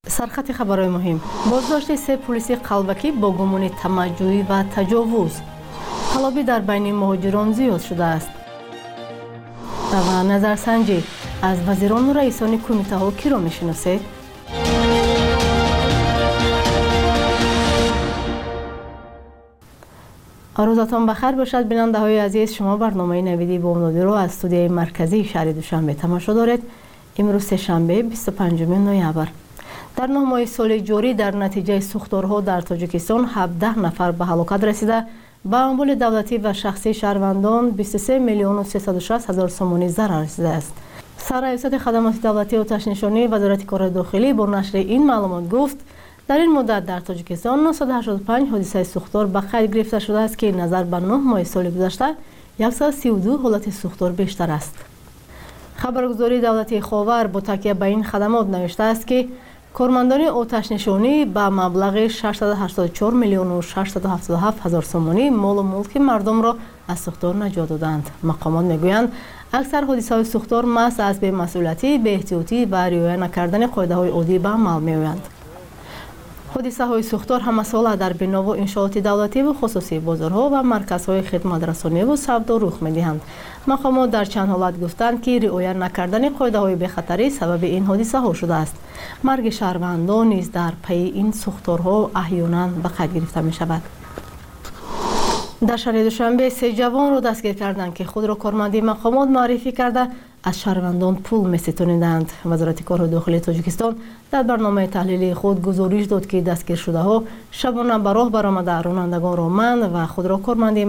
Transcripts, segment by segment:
سرخط خبرهای مهم: بازداشت 3 پلیس قلبکی با گمان تمجوی و تجاوز. طلبی در بین مهاجران زیاد شده است. و نظرسنجی: از وزیران و رئیسان کمیته ها کی را میشناسید؟ روزتان بخیر باشد بیننده های عزیز. شما برنامه نویدی بامدادی رو از استودیوی مرکزی شهر دوشنبه تماشا دارید. امروز سه‌شنبه 25 نوامبر. در 9 ماه سال جاری در نتیجه سوختارها در تاجیکستان 17 نفر به هلاکت رسیده. به اموال دولتی و شخصی شهروندان 23 میلیون و 360 هزار سومانی ضرر رسیده است. سرایست خدمات دولتی آتش نشانی وزارت کار داخلی با نشر این معلومات گفت در این مدت در تاجیکستان 985 حادثه سوختار به قید گرفته شده است که نظر به 9 ماه سال گذشته 132 حالت سوختار بیشتر است. خبرگزاری دولتی خاور با تکیه به این خدمات نوشته است که کارمندان آتش نشانی به مبلغ 684 میلیون و 677 هزار سومانی مال و ملک مردم را از سوختار نجات دادند. مقامات میگویند اکثر حادثه‌های سوختار محض از بی‌مسئولیتی، بی‌احتیاطی و رعایت نکردن قاعده‌های عادی به عمل میآیند. حادثه‌های سوختار همساله در بنا و انشاءات دولتی و خصوصی بازارها و مرکزهای خدمات رسانی و سودا رخ می‌دهند. مقامات در چند حالت گفتند که رعایت نکردن قاعده‌های بی‌خطری سبب این حادثه‌ها شده است. مرگ شهروندان نیز در پی این سوختارها احیانا به قید گرفته می‌شود. در شهر دوشنبه 3 جوان را دستگیر کردند که خود را کارمندی مقامات معرفی کرده از شهروندان پول می‌ستانیدند. وزارت کار داخلی تاجیکستان در برنامه تحلیلی خود گزارش داد که دستگیر شده ها شبانه به راه برآمده رانندگان را منع و خود را کارمندی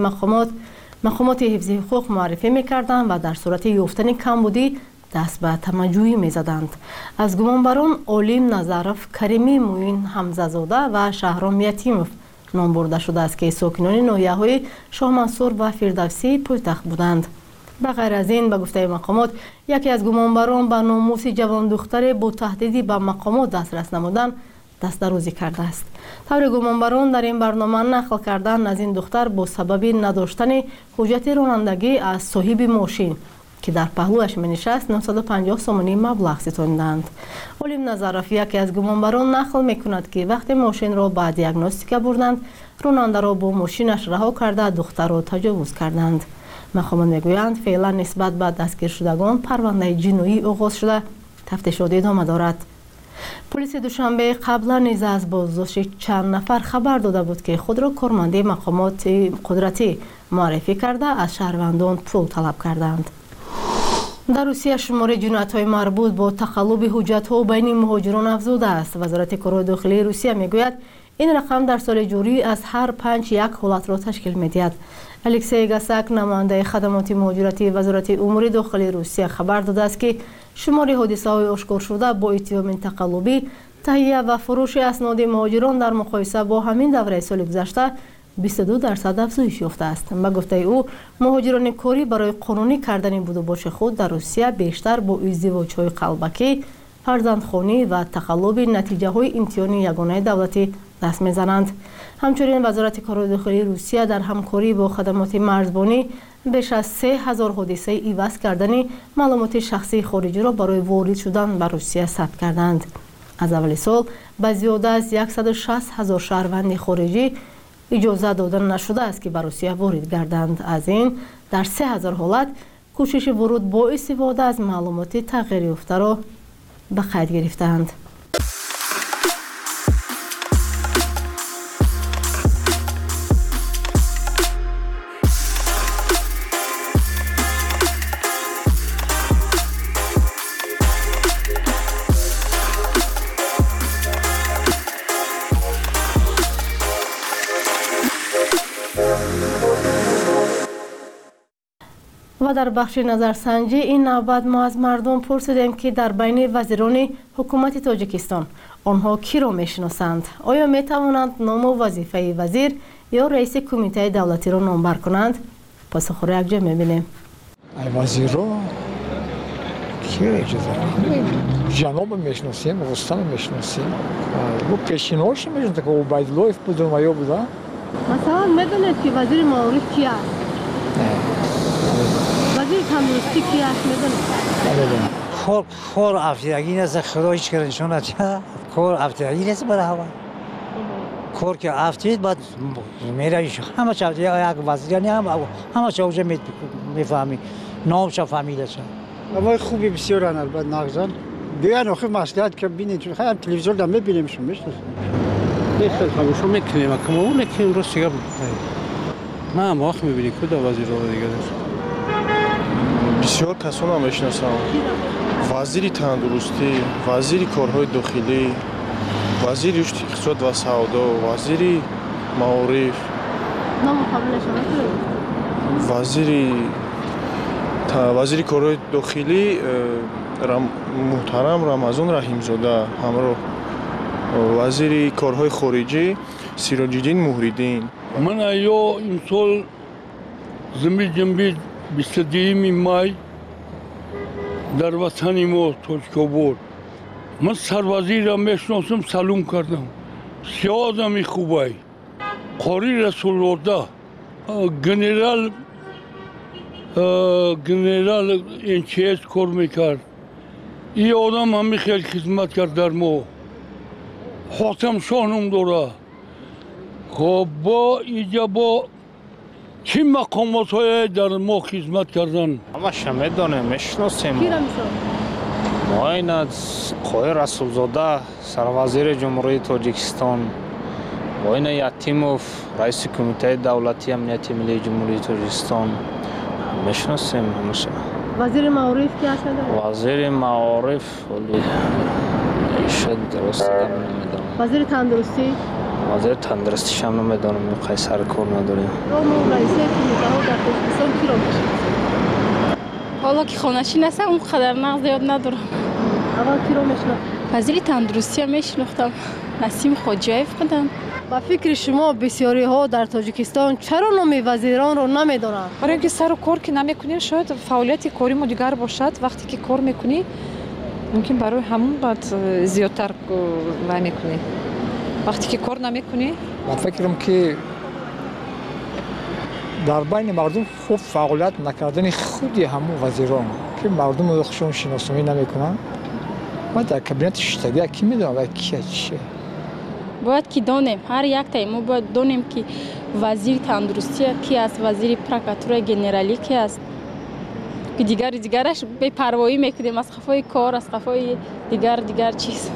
مقامات حفظی حقوق معرفی می‌کردند و در صورت یافتن کمبودی دست به تمجویی می‌زدند. از گمانبران عالم نظرف، کریمی موین حمزه‌زاده و شهرام یتیموف نام برده شده است که ساکنان ناحیه‌های شاه منصور و فردوسی پایتخت بودند. به غیر از این به گفته مقامات یکی از گمانبران به ناموس جوان دختر با تهدیدی به مقامات دسترس نمودن دست‌درازی کرده است. طور گمانبران در این برنامه نقل کردن از این دختر با سبب نداشتن حجت رانندگی از صاحب ماشین که در پهلوش می‌نشست 950 سومانی مبلغ ستاندند. علیم نظرف یکی از گمانبران نقل می‌کند که وقتی ماشین را به دیاگنوستیک بردند راننده را با ماشینش رها کرده دختر را تجاوز کردند. مقامات میگویند فعلا نسبت به دستگیر شدگان پرونده جنایی آغاز شده تفتیشات ادامه دارد. پلیس دوشنبه قبلا نیز از بازداشت چند نفر خبر داده بود که خود را کارمندی مقامات قدرتی معرفی کرده از شهروندان پول طلب کردند. در روسیه شمار جنایت‌های مربوط با تقلب حجت‌ها بین مهاجران افزوده است. وزارت کار داخلی روسیه میگوید این رقم در سال جاری از هر 5 یک حالت را تشکیل می‌دهد. الکسی گاساک نماینده خدمات مهاجرتی وزارت امور داخلی روسیه خبر داده است که شمار حادثه‌های آشکار شده با اتهام تقلبی، تهیه و فروش اسناد مهاجران در مقایسه با همین دوره سال گذشته 22% افزایش یافته است. به گفته او مهاجران کاری برای قانونی کردن بود و باش خود در روسیه بیشتر با ازدواج‌های قلبکی، فرزندخوانی و تقلب نتیجه‌های امتحان یگانه دولتی دست می‌زنند. همچنین وزارت کار داخلی روسیه در همکاری با خدمات مرزبانی بیش از 3000 حادثه عوض کردن معلومات شخصی خارجی را برای وارد شدن به روسیه ثبت کردند. از اول سال به زیاده از 160,000 شهروند خارجی اجازه داده نشده است که به روسیه وارد گردند. از این در 3000 حالت کوشش ورود با استفاده از معلومات تغییر یافته را به قید گرفتند. و در بخش نظرسنجی این نوبت ما از مردم پرسیدیم که در بین وزیران حکومت تاجیکستان آنها کی را میشناسند؟ آیا می توانند نام و وظیفه وزیر یا رئیس کمیته دولتی را نامبر کنند؟ پاسخ را یکجا میبینیم. وزیر را کی اجازه جناب میشناسیم، رستم میشناسیم و پیشینه‌اش میشناسیم که عبیدالله بود و یا بوده. مثلا میدونید که وزیر معارف کی است؟ وزیر تندرستی کی است میدونید؟ خور افیدگی از خدا هیچ کار نشون ندهد. کار افتادی رس برای هوا کار که افتید بعد میرایش همه چیز یک وزیرانی همه چیز میفهمی نامش فامیلش اما خوبی بسیار البته نغزان بیان آخه مسئله که ببینید خیلی تلویزیون دارم میبینیمشون میشناسم خیلی خاموش میکنیم اما اون که امروز چیکار نه هم وقت میبینی کجا وزیر رو دیگه بسیار کسان هم میشناسم وزیر تندرستی وزیر کارهای داخلی وزیر رشد اقتصاد و سودا وزیر معارف وزیر کارهای داخلی محترم رمضان رحیمزاده همراه وزیر کارهای خارجی سیراج‌الدین مهریدین من ایا امسال زمین جنبی 22 مای در وطن ما تاجیک‌آباد من سربازی را میشناسم سلام کردم سیاه آدمی خوبه قاری رسول الله گنرال این چیز کار میکرد این آدم همی خیلی خدمت کرد در ما خاتم شاهنم داره خب با اینجا با چی مقامات های در ما خدمت کردن همش میدونیم میشناسیم ما این از قای رسولزاده سروزیر جمهوری تاجیکستان و این یتیموف رئیس کمیته دولتی امنیت ملی جمهوری تاجیکستان میشناسیم همشه وزیر معارف کی هستند؟ وزیر معارف ولی شد درست نمیدونم وزیر تندرستی؟ وزیر تندرستی شم نمیدونم قیصر کار نداریم رئیس کمیته ها در تاجیکستان کی را میشناسید؟ حالا که خانه‌شین هستم اون قدر نقد زیاد ندارم اول کی را میشناسید؟ وزیر تندرستی هم میشناختم نسیم خواجه‌ایف بودن با فکر شما بسیاری ها در تاجیکستان چرا نام وزیران رو نمیدونند؟ برای اینکه سر و کار که نمیکنیم شاید فعالیت کاری ما دیگر باشد وقتی که کار میکنی ممکن برای همون بعد زیادتر میکنی وقتی که کار نمیکنی من فکرم که در بین مردم خوب فعالیت نکردن خودی همون وزیران که مردم رو خودشون شناسایی نمیکنن ما در کابینت شتابی کی میدونه و کی چیه باید که دانیم هر یک تایم ما باید دانیم که وزیر تندرستی کی است وزیر پرکاتور گنرالی کی است که دیگرش به پروایی میکنیم از خفای کار از خفای دیگر چیز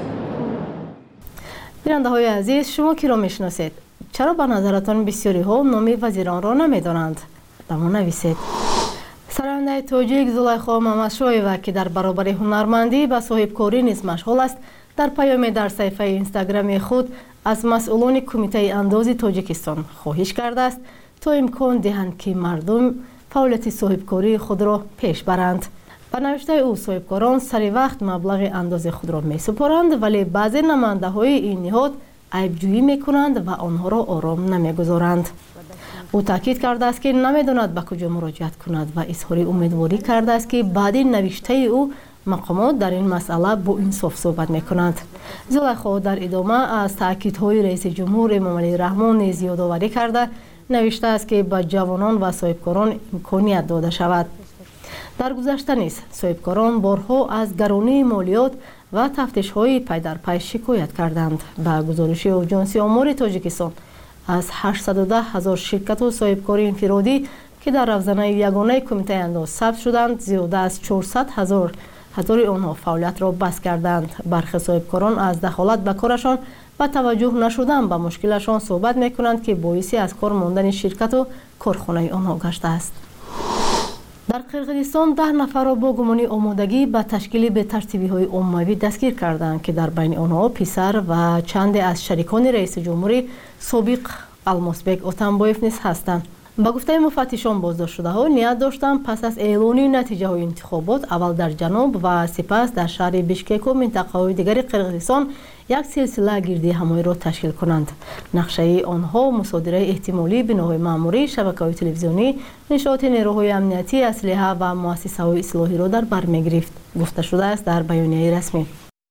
بیننده های عزیز شما کی را میشناسید چرا به نظرتان بسیاری ها نام وزیران را نمیدانند با ما نویسید سرانده تاجیک زلیخا ممشویوا که در برابر هنرمندی و صاحبکاری نیز مشغول است در پیام در صفحه اینستاگرامی خود از مسئولان کمیته انداز تاجیکستان خواهش کرده است تا امکان دهند که مردم فعالیت صاحبکاری خود را پیش برند. به نوشته او صاحبکاران سری وقت مبلغ انداز خود را می سپارند ولی بعضی نماینده های این نهاد عیبجویی می کنند و آنها را آرام نمی گذارند. او تاکید کرده است که نمیداند به کجا مراجعت کند و اظهار امیدواری کرده است که بعد نوشته او مقامات در این مسئله با انصاف صحبت میکنند. زلیخا در ادامه از تاکیدهای رئیس جمهور امام علی رحمان نیز یادآوری کرده نوشته است که به جوانان و صاحبکاران امکانیت داده شود. در گذشته نیز صاحبکاران بارها از گرانی مالیات و تفتیش‌های پی در پی شکایت کردند. به گزارش آژانس آمار تاجیکستان از 810,000 شرکت و صاحبکاری انفرادی که در روزنامه یگانه کمیته انداز ثبت شدند زیاده از 400,000 آنها فعالیت را بس کردند. برخی صاحبکاران از دخالت به کارشان و توجه نشدن به مشکلشان صحبت میکنند که باعثی از کار ماندن شرکت و کارخانه آنها گشته است. در قرقیزستان 10 نفر را با گمان آمادگی به تشکیل به ترتیبی‌های عمومی دستگیر کردند که در بین آنها پسر و چند از شریکان رئیس جمهوری سابق الماسبک اتنبایف نیز هستند. با گفته مفتشان بازداشت شده ها نیت داشتند پس از اعلان نتیجه های انتخابات اول در جنوب و سپس در شهر بیشکک و منطقه های دیگر قرقیزستان یک سلسله گردی همایی را تشکیل کنند. نقشه آنها مصادره احتمالی بناهای ماموری، شبکه‌های تلویزیونی، نشاط نیروهای امنیتی، اسلحه و مؤسسه‌های اصلاحی را در بر می‌گرفت گفته شده است در بیانیه رسمی.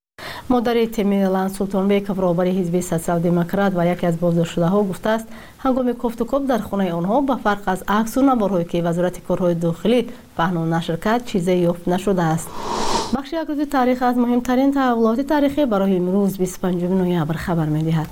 مادر تیمیلان سلطانبیکوف رهبر حزب سوسیال دموکرات و یکی از بازداشت‌شده‌ها گفته است هنگام گفت و گفت در خانه آنها به فرق از عکس و نوارهایی که وزارت کارهای داخلی پهن و نشر کرد چیزی یافت نشده است. بخش یک روز تاریخ از مهمترین تحولات تاریخی برای امروز 25 نوامبر خبر می‌دهد.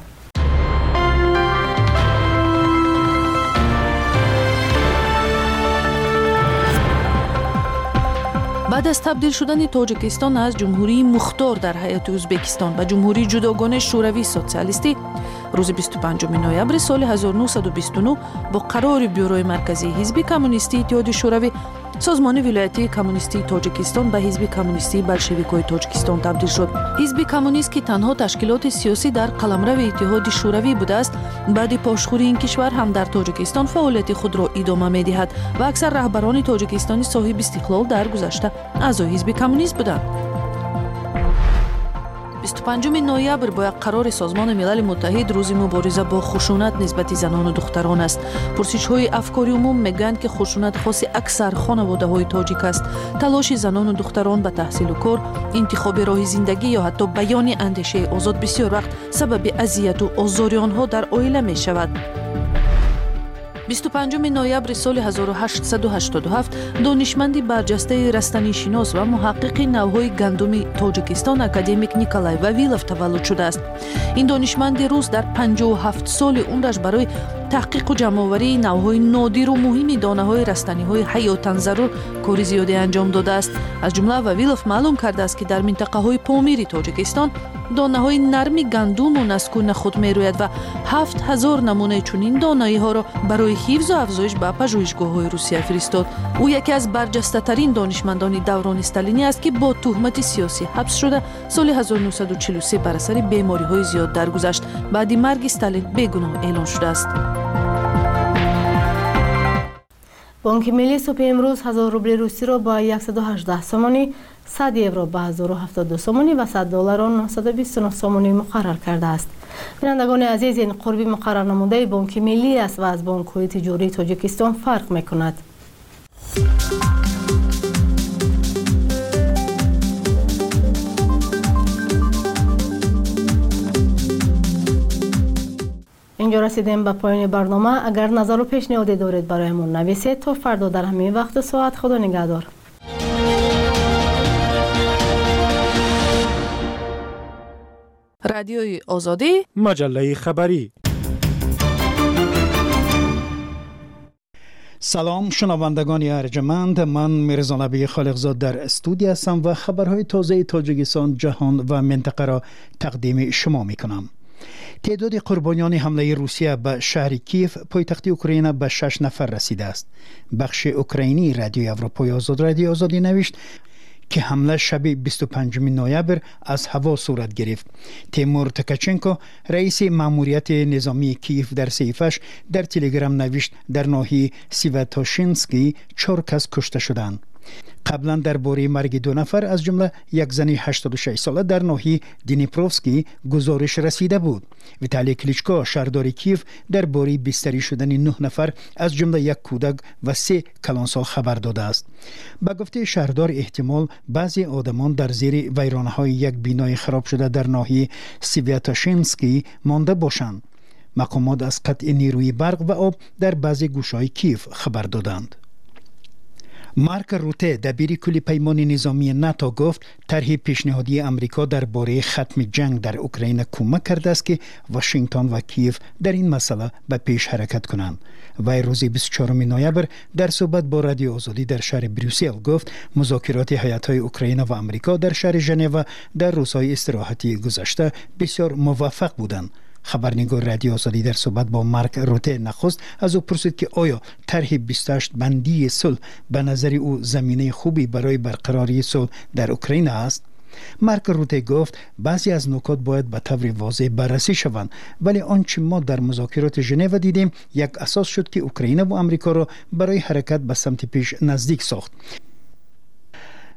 بعد از تبدیل شدن تاجیکستان از جمهوری مختار در هیئت ازبکستان به جمهوری جداگانه شوروی سوسیالیستی روز 25 نوامبر سال 1929 با قرار بیوروی مرکزی حزب کمونیستی اتحاد شوروی سازمان ولایتی کمونیستی تاجیکستان به حزب کمونیستی بلشویک‌های تاجیکستان تبدیل شد. حزب کمونیست که تنها تشکیلات سیاسی در قلمرو اتحاد شوروی بوده است، بعد پاشخوری این کشور هم در تاجیکستان فعالیت خود را ادامه می‌دهد و اکثر رهبران تاجیکستانی صاحب استقلال در گذشته اعضای حزب کمونیست بودند. 25 نوامبر با یک قرار سازمان ملل متحد روز مبارزه با خشونت نسبت زنان و دختران است. پرسش‌های افکاری عموم میگویند که خشونت خاص اکثر خانواده‌های تاجیک است. تلاش زنان و دختران به تحصیل و کار، انتخاب راه زندگی یا حتی بیان اندیشه آزاد بسیار وقت سبب اذیت و آزار آنها در عائله می‌شود. 25 نوامبر سال 1887 دانشمند برجسته رستنی شناس و محقق نوهای گندم تاجیکستان اکادمیک نیکولای واویلوف تولد شده است. این دانشمند روس در 57 سال عمرش برای تحقیق و جمع‌آوری نوهای نادر و مهم دانه‌های رستنی‌های حیاتاً ضرور کار زیادی انجام داده است. از جمله واویلوف معلوم کرده است که در منطقه‌های پامیر تاجیکستان دانه‌های نرم گندم و نسکو نخود می‌روید و 7000 نمونه چنین دانه‌ها را برای حفظ و افزایش به پژوهشگاه‌های روسیه فرستاد. او یکی از برجسته‌ترین دانشمندان دوران استالینی است که با تهمت سیاسی حبس شده سال 1943 بر اثر بیماری‌های زیاد درگذشت. بعد مرگ استالین بیگناه اعلام شده است. بانک ملی صبح امروز 1000 روبل روسی را با 118 سومانی، 100 یورو با 1072 سومانی و 100 دلار 929 سومانی مقرر کرده است. بینندگان عزیز، این قربی مقرر نموده بانک ملی است و از بانک‌های تجاری تاجیکستان فرق می‌کند. اینجا رسیدیم به پایان برنامه. اگر نظر و پیشنهادی دارید برایمون نویسید. تا فردا در همین وقت و ساعت. خدا نگهدار. رادیوی آزادی، مجله خبری. سلام شنوندگان ارجمند، من میرزا نبی خالقزاد در استودیو هستم و خبرهای تازه تاجیکستان، جهان و منطقه را تقدیم شما میکنم. تعداد قربانیان حمله روسیه به شهر کیف پایتخت اوکراین به 6 نفر رسیده است. بخش اوکراینی رادیوی اروپای آزاد رادیو آزادی نوشت که حمله شب 25 نوامبر از هوا صورت گرفت. تیمور تکاچنکو رئیس ماموریت نظامی کیف در صحیفه‌اش در تلگرام نوشت در ناحیه سیواتوشینسکی 4 کس کشته شدند. قبلا درباره مرگ 2 نفر از جمله یک زن 86 ساله در ناحیه دینیپروفسکی گزارش رسیده بود. ویتالی کلیچکو شهردار کیف درباره بستری شدن 9 نفر از جمله یک کودک و 3 کلانسال خبر داده است. با گفته شهردار احتمال بعضی آدمان در زیر ویرانه‌های یک بینای خراب شده در ناحیه سیواتوشینسکی مانده باشند. مقامات از قطع نیروی برق و آب در بعضی گوشه‌های کیف خبر دادند. مارک روته دبیر کل پیمان نظامی ناتو گفت طرح پیشنهادی امریکا درباره ختم جنگ در اوکراین کمک کرده است که واشنگتن و کیف در این مسئله به پیش حرکت کنند. وی روز 24 نوامبر در صحبت با رادیو آزادی در شهر بروسل گفت مذاکرات هیات‌های اوکراین و امریکا در شهر ژنو در روزهای استراحتی گذشته بسیار موفق بودند. خبرنگار رادیو آزادی در صحبت با مارک روته نخست از او پرسید که آیا طرح 28 بندی صلح به نظر او زمینه خوبی برای برقراری صلح در اوکراین است. مارک روته گفت بعضی از نکات باید به طور واضح بررسی شوند، ولی آنچه ما در مذاکرات ژنو دیدیم یک اساس شد که اوکراین و آمریکا را برای حرکت به سمت پیش نزدیک ساخت.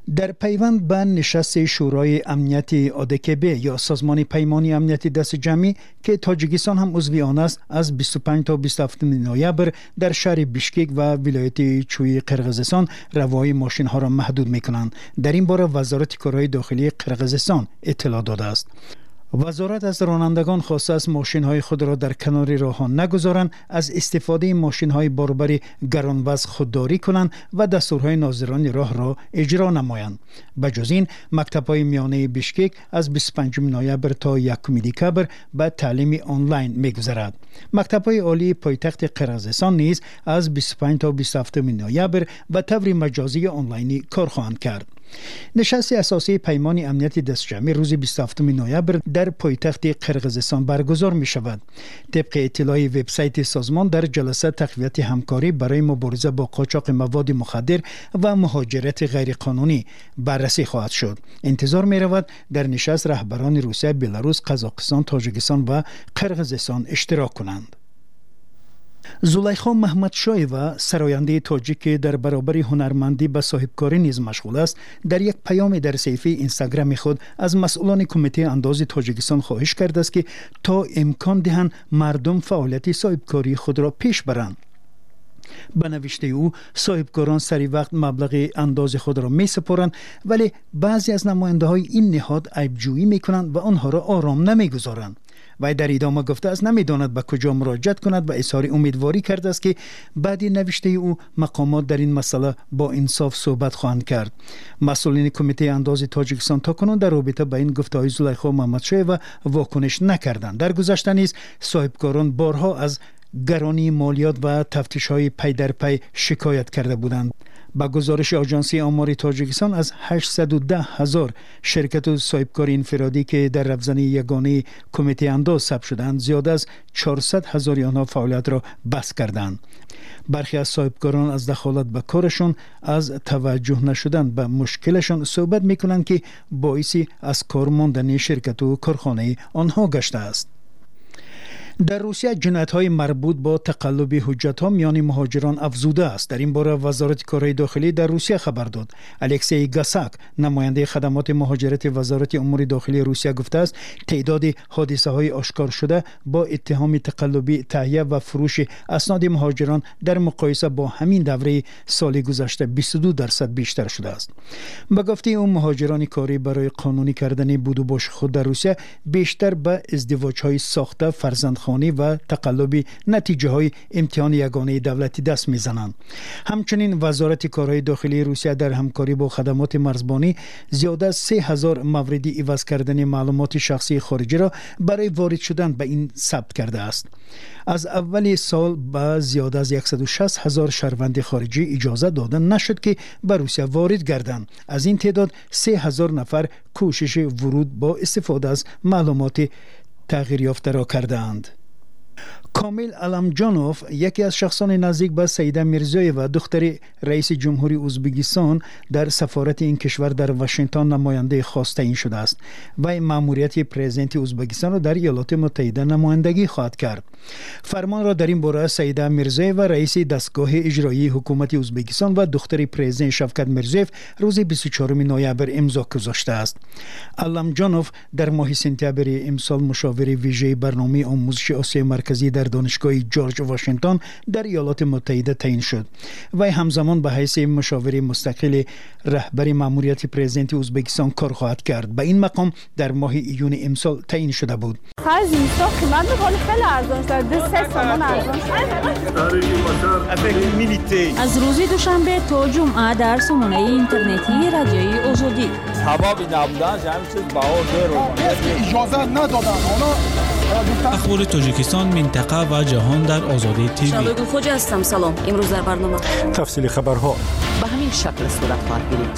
در پیوند به نشست شورای امنیت آدکبه یا سازمان پیمانی امنیت دست جمعی که تاجیکستان هم عضو آن است از 25 تا 27 نوامبر در شهر بیشکک و ولایت چوی قرقیزستان روای ماشین ها را محدود میکنند. در این باره وزارت کارهای داخلی قرقیزستان اطلاع داده است. وزارت از رانندگان خواسته است ماشین‌های خود را در کنار راه‌ها نگذارند، از استفاده ماشین‌های باربر گرانوزن خودداری کنند و دستورهای ناظران راه را اجرا نمایند. بجز این مکتب‌های میانه بیشکک از 25 نوامبر تا 1 دکمبر به تعلیم آنلاین می‌گذرد. مکتب‌های عالی پایتخت قرقیزستان نیز از 25 تا 27 نوامبر به طور مجازی آنلاینی کار خواهند کرد. نشست اساسی پیمان امنیت دست جمعی روز 27 نوامبر در پایتخت قرقیزستان برگزار می شود. طبق اطلاع وبسایت سازمان در جلسه تقویت همکاری برای مبارزه با قاچاق مواد مخدر و مهاجرت غیرقانونی بررسی خواهد شد. انتظار می رود در نشست رهبران روسیه، بلاروس، قزاقستان، تاجیکستان و قرقیزستان اشتراک کنند. زلیخا محمدشایوا سراینده تاجیک در برابر هنرمندی به صاحبکاری نیز مشغول است، در یک پیام در صفحه اینستاگرام خود از مسئولان کمیته انداز تاجیکستان خواهش کرده است که تا امکان دهند مردم فعالیت صاحبکاری خود را پیش برند. به نوشته او صاحبکاران سری وقت مبلغ انداز خود را می سپارند، ولی بعضی از نماینده های این نهاد عیبجویی می کنند و آنها را آرام نمی گذارند. و در ادامه گفته است نمیداند به کجا مراجعت کند و اظهار امیدواری کرده است که بعد نوشته او مقامات در این مسئله با انصاف صحبت خواهند کرد. مسئولین کمیته انداز تاجیکستان تاکنون در رابطه با این گفته‌های زلیخا محمدشایوا واکنش نکردند. در گذشته نیز صاحبکاران بارها از گرانی مالیات و تفتیش‌های پی در پی شکایت کرده بودند. با گزارش آژانس آمار تاجیکستان از 810,000 شرکت و صاحبکار انفرادی که در رفزن یگانه کمیته انداز ثبت شدند، زیاد از 400,000 آنها فعالیت را بس کردند. برخی از صاحبکاران از دخالت به کارشان از توجه نشدن به مشکلشان صحبت می‌کنند که باعثی از کار ماندن شرکت و کارخانه آنها گشته است. در روسیه جنایت‌های مربوط با تقلب حجت‌ها میان مهاجران افزوده است. در این باره وزارت کارهای داخلی در روسیه خبر داد. الکسی گاساک، نماینده خدمات مهاجرت وزارت امور داخلی روسیه گفته است تعداد حادثه‌های آشکار شده با اتهام تقلبی تهیه و فروش اسناد مهاجران در مقایسه با همین دوره سال گذشته 22% بیشتر شده است. به گفته او مهاجران کاری برای قانونی کردن بود و باش خود در روسیه بیشتر به ازدواج‌های ساخته، فرزندخوانی و تقلبی نتیجه های امتحان یگانه دولتی دست میزنند. همچنین وزارت کارهای داخلی روسیه در همکاری با خدمات مرزبانی زیاد از 3,000 مورد عوض کردن معلومات شخصی خارجی را برای وارد شدن به این ثبت کرده است. از اول سال به زیاد از 160,000 شهروند خارجی اجازه داده نشد که به روسیه وارد گردند. از این تعداد 3,000 نفر کوشش ورود با استفاده از معلومات تغییر یافته را کردند. کامیل علمجانوف، یکی از شخصان نزدیک به سیده میرزایوا دختر رئیس جمهوری ازبکستان در سفارت این کشور در واشنگتن نماینده خاص تعیین شده است و مأموریت پرزیدنت ازبکستان را در ایالات متحده نمایندگی خواهد کرد. فرمان را در این باره سیده میرزایوا رئیس دستگاه اجرایی حکومت ازبکستان و دختر پرزیدنت شفقت میرزیف روز 24 نوامبر امضا گذاشته است. علمجانوف در ماه سپتامبر امسال مشاور ویژه برنامه آموزش آسیای مرکزی در دانشگاه جورج واشنگتن در ایالات متحده تعیین شد و همزمان به حیث مشاور مستقل رهبر مأموریت پرزیدنت ازبکستان کار خواهد کرد. به این مقام در ماه ایون امسال تعیین شده بود. از روز دوشنبه تا جمعه در سامانه اینترنتی رادیوی آزادی اجازه ندادن. اخبار تاجیکستان، منطقه و جهان در آزادی تیوی. شبکه خوج هستم. سلام. امروز در برنامه تفصیل خبرها به همین شکل صورت خواهد گرفت.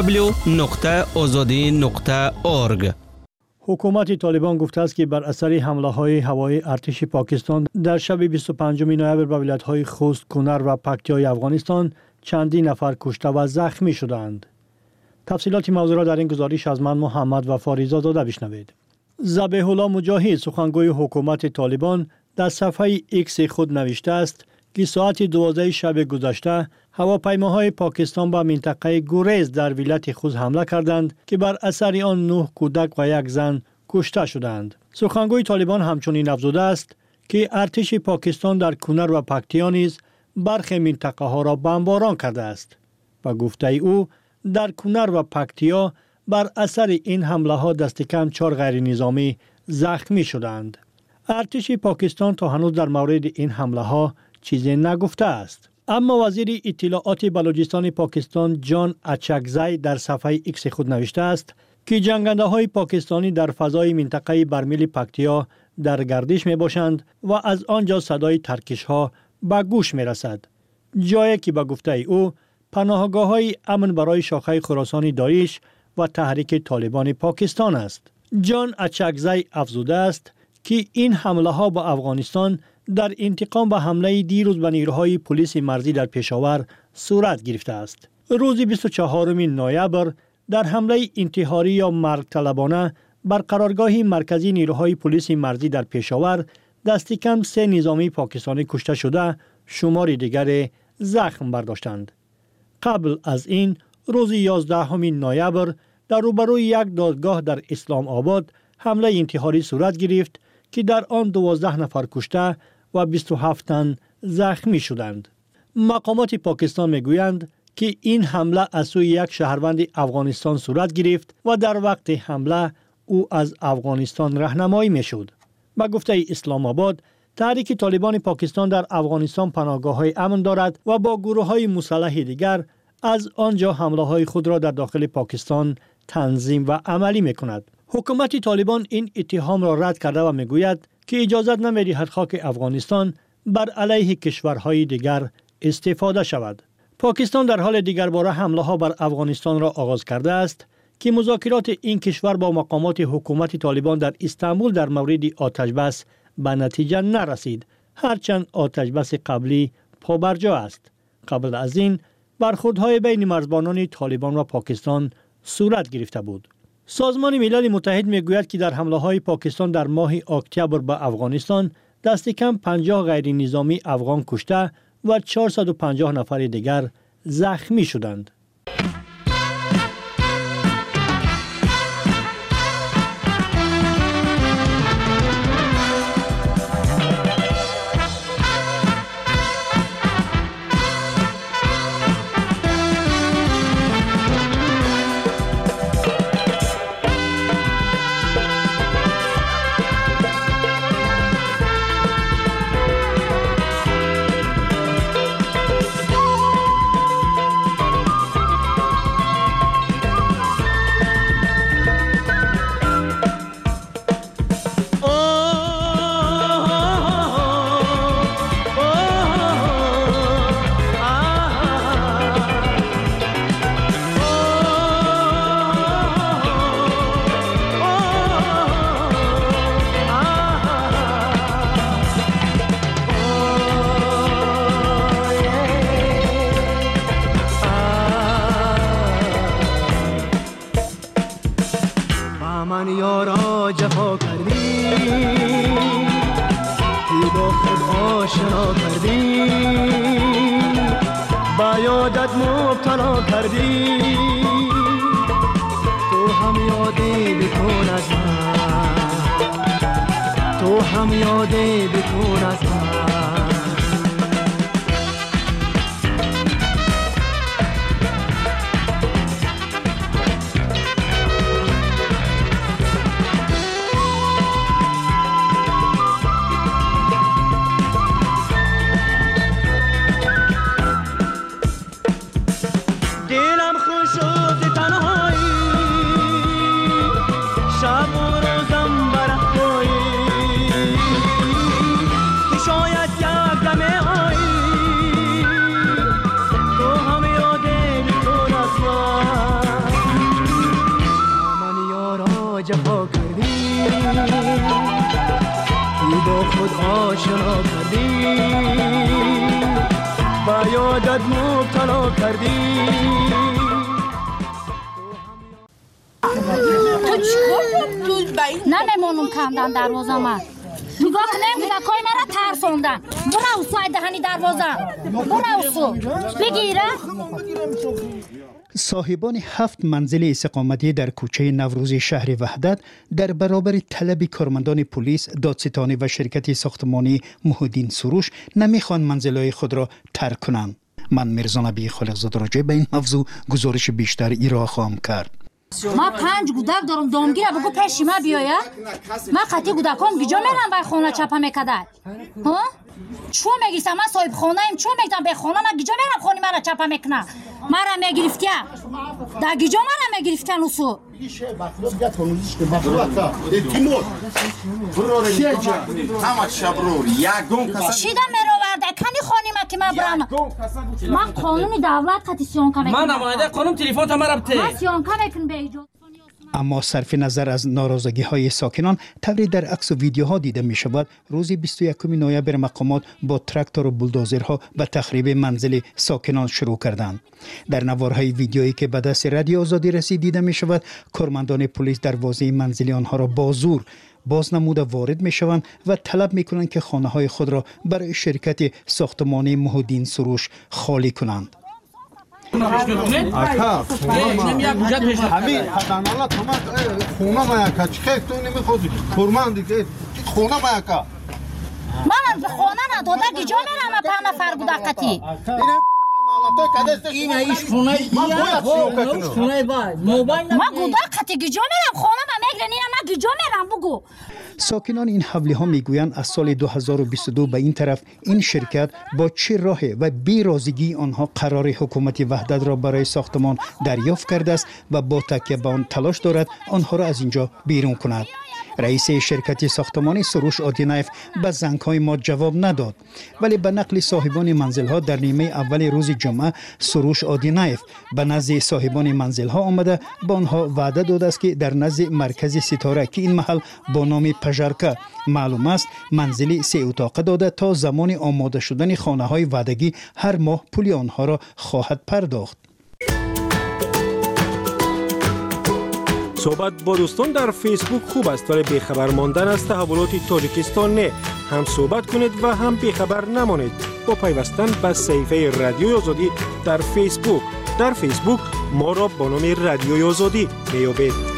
www.azadi.org. حکومت طالبان گفته است که بر اثر حمله‌های هوایی ارتش پاکستان در شب 25 نوامبر به ولایت‌های خوست، کنر و پکتیای افغانستان چندین نفر کشته و زخمی شدند. تفصیلات موضوع را در این گزارش از من محمد و فاریزا زاده بشنوید. ذبیح الله مجاهد، سخنگوی حکومت طالبان، در صفحه ایکس خود نوشته است که ساعت 12 شب گذشته هواپیماهای پاکستان به منطقه گوریز در ولایت خوز حمله کردند که بر اثر آن 9 کودک و 1 زن کشته شدند. سخنگوی طالبان همچنین افزوده است که ارتش پاکستان در کنر و پکتیا نیز برخی منطقه ها را بمباران کرده است و گفته او در کنر و پکتیا بر اثر این حمله ها دست کم 4 غیر نظامی زخمی شدند. ارتش پاکستان تا هنوز در مورد این حمله ها چیزی نگفته است. اما وزیر اطلاعات بلوچستان پاکستان جان اچکزی در صفحه ایکس خود نوشته است که جنگنده های پاکستانی در فضای منطقه برمیل پکتیا در گردش می باشند و از آنجا صدای ترکش ها به گوش می رسد. جایی که به گفته او پناهگاه های امن برای شاخه خراسانی داعش و تحریک طالبان پاکستان است. جان اچکزی افزوده است که این حمله ها با افغانستان در انتقام به حمله دیروز به نیروهای پلیس مرزی در پشاور صورت گرفته است. روز 24 نوامبر در حمله انتحاری یا مرگ طلبانه بر قرارگاه مرکزی نیروهای پلیس مرزی در پشاور دست کم 3 نظامی پاکستانی کشته شده، شماری دیگر زخم برداشتند. قبل از این روز 11 نوامبر در روبروی یک دادگاه در اسلام آباد حمله انتحاری صورت گرفت که در آن 12 نفر کشته و 27 تن زخمی شدند. مقامات پاکستان میگویند که این حمله از سوی یک شهروند افغانستان صورت گرفت و در وقت حمله او از افغانستان راهنمایی میشد. با گفته اسلام آباد، تحریک طالبان پاکستان در افغانستان پناهگاه‌های امن دارد و با گروه‌های مسلح دیگر از آنجا حمله‌های خود را در داخل پاکستان تنظیم و عملی می‌کند. حکومت طالبان این اتهام را رد کرده و میگوید که اجازت نمی‌دهد خاک افغانستان بر علیه کشورهای دیگر استفاده شود. پاکستان در حال دیگرباره حمله‌ها بر افغانستان را آغاز کرده است که مذاکرات این کشور با مقامات حکومت طالبان در استانبول در مورد آتشبس به نتیجه نرسید، هرچند آتشبس قبلی پابرجا است. قبل از این برخوردهای بین مرزبانان طالبان و پاکستان صورت گرفته بود. سازمان ملل متحد میگوید که در حمله‌های پاکستان در ماه اکتبر به افغانستان دست کم 50 غیر نظامی افغان کشته و 450 نفر دیگر زخمی شدند. نمیمونم کندن دروازه من نگاه کنم کودکای مرا ترسوندن. برو ساید دهنی دروازه. برو بگیره. صاحبان 7 منزل اقامتی در کوچه نوروزی شهر وحدت در برابر طلب کارمندان پلیس، دادستانی و شرکت ساختمانی محودین سروش نمیخوان منزلهای خود را ترک کنند. من میرزا نبی خالقزاده راجع به این موضوع گزارش بیشتر ایرا خواهم کرد. ما 5 گودک دارم دامگیر بگو پیش ما بیاید. ما خطی گودکام گیجا میرم بای خونه چپا میکدد. ها؟ چون میگیستم من صاحب خانه ایم چون میگم به خانه من گیجا میرم خونی مرا چپا میکنه. مرا میگرفتیا. دا گیجا مرا میگرفتن اوسو. تیمور همه شبرور یگون کسا شیدم میروورده کنی خانی ما که من برم. من قانون دولت خطی سیانکا میکنم. من نماینده قانون تلفن تا مرا بته. من سیانکا میکنم به ایجاد. اما صرف نظر از ناراضگی های ساکنان طوری در عکس و ویدیوها دیده می شود روز 21 نوامبر مقامات با تراکتور و بولدوزرها به تخریب منزل ساکنان شروع کردند. در نوارهای ویدیویی که به دست رادیو آزادی رسید دیده می شود کارمندان پلیس دروازه منزل آنها را با زور باز نموده وارد می شوند و طلب می کنند که خانه های خود را برای شرکت ساختمانی محودین سروش خالی کنند. اکا همین حدانالا تمام خونه ما یکا چه تو نمیخوادی کورمان دیگه خونه ما یکا من به خونه نداده گیجا میرم 5 نفر بودقتی این ایش خونه ما گودقتی گیجا میرم خونه ما میگرنی ما گیجا میرم بگو. ساکنان این حوله ها میگویند از سال 2022 به این طرف این شرکت با چه راه و بی‌رازگی آنها قرار حکومت وحدت را برای ساختمان دریافت کرده است و با تکیه به آن تلاش دارد آنها را از اینجا بیرون کند. رئیس شرکت ساختمانی سروش آدینایف به زنگ‌های ما جواب نداد، ولی به نقل صاحبان منزل‌ها در نیمه اول روز جمعه سروش آدینایف به نزد صاحبان منزل‌ها آمده با آنها وعده داده است که در نزد مرکز ستاره که این محل با نام پژارکا معلوم است منزلی 3 اتاقه داده تا زمان آماده شدن خانه‌های وعدگی هر ماه پول آنها را خواهد پرداخت. صحبت با دوستان در فیسبوک خوب است ولی بیخبر ماندن از تحولات تاجیکستان نه. هم صحبت کنید و هم بیخبر نمانید با پیوستن به صفحه رادیوی آزادی در فیسبوک. در فیسبوک ما را با نام رادیوی آزادی میابید.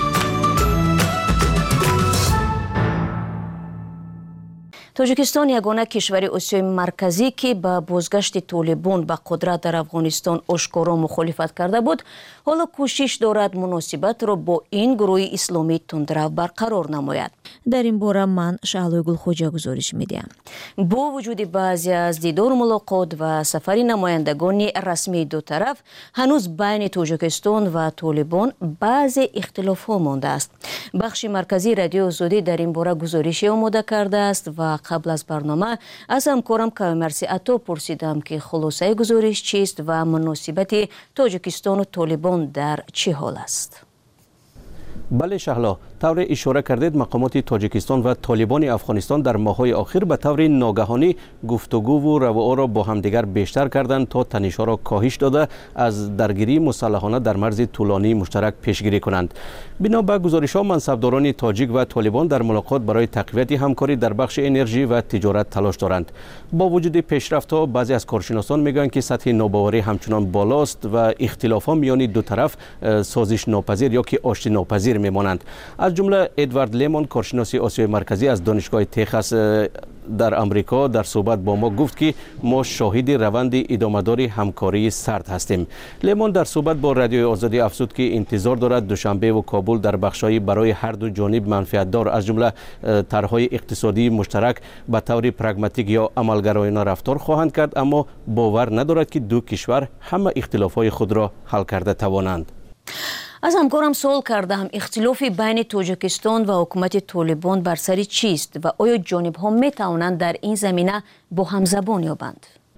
توجیکستان یگانه کشور آسیای مرکزی که با بازگشت طالبان به قدرت در افغانستان آشکارا مخالفت کرده بود، حالا کوشش دارد مناسبت را با این گروه اسلامی تندرو برقرار نماید. در این باره من شعلوی گلخوجا گزارش میدهم. با وجود بعضی از دیدار ملاقات و سفر نمایندگان رسمی دو طرف، هنوز بین توجیکستان و طالبان بعضی اختلاف‌ها مانده است. بخش مرکزی رادیو آزادی در این باره گزارشی آماده کرده است و قبل از برنامه از همکارم کاومرسی عطا پرسیدم که خلاصه گزارش چیست و مناسبت تاجیکستان و طالبان در چه حال است. بله شهلا، طور اشاره کردید مقامات تاجیکستان و طالبان افغانستان در ماه‌های اخیر به طور ناگهانی گفتگو و روابع را با همدیگر بیشتر کردند تا تنش‌ها را کاهش داده از درگیری مسلحانه در مرز طولانی مشترک پیشگیری کنند. بنا به گزارش‌ها منصبداران تاجیک و طالبان در ملاقات برای تقویت همکاری در بخش انرژی و تجارت تلاش دارند. با وجود پیشرفت‌ها بعضی از کارشناسان میگویند که سطح ناباوری همچنان بالاست و اختلافات میان دو طرف سازش ناپذیر یا که آشتی ناپذیر میمانند. از جمله ادوارد لیمون کارشناس آسیای مرکزی از دانشگاه تگزاس در امریکا در صحبت با ما گفت که ما شاهد روند ادامه‌دار همکاری سرد هستیم. لیمون در صحبت با رادیوی آزادی افزود که انتظار دارد دوشنبه و کابل در بخش‌های برای هر دو جانب منفعت دار از جمله طرح‌های اقتصادی مشترک به طور پرگماتیک یا عملگرایانه رفتار خواهند کرد، اما باور ندارد که دو کشور همه اختلافات خود را حل کرده توانند. از همکارم سوال کردم اختلافی بین تاجیکستان و حکومت طالبان بر سر چیست و آیا جانب ها می توانند در این زمینه با هم زبان یابند؟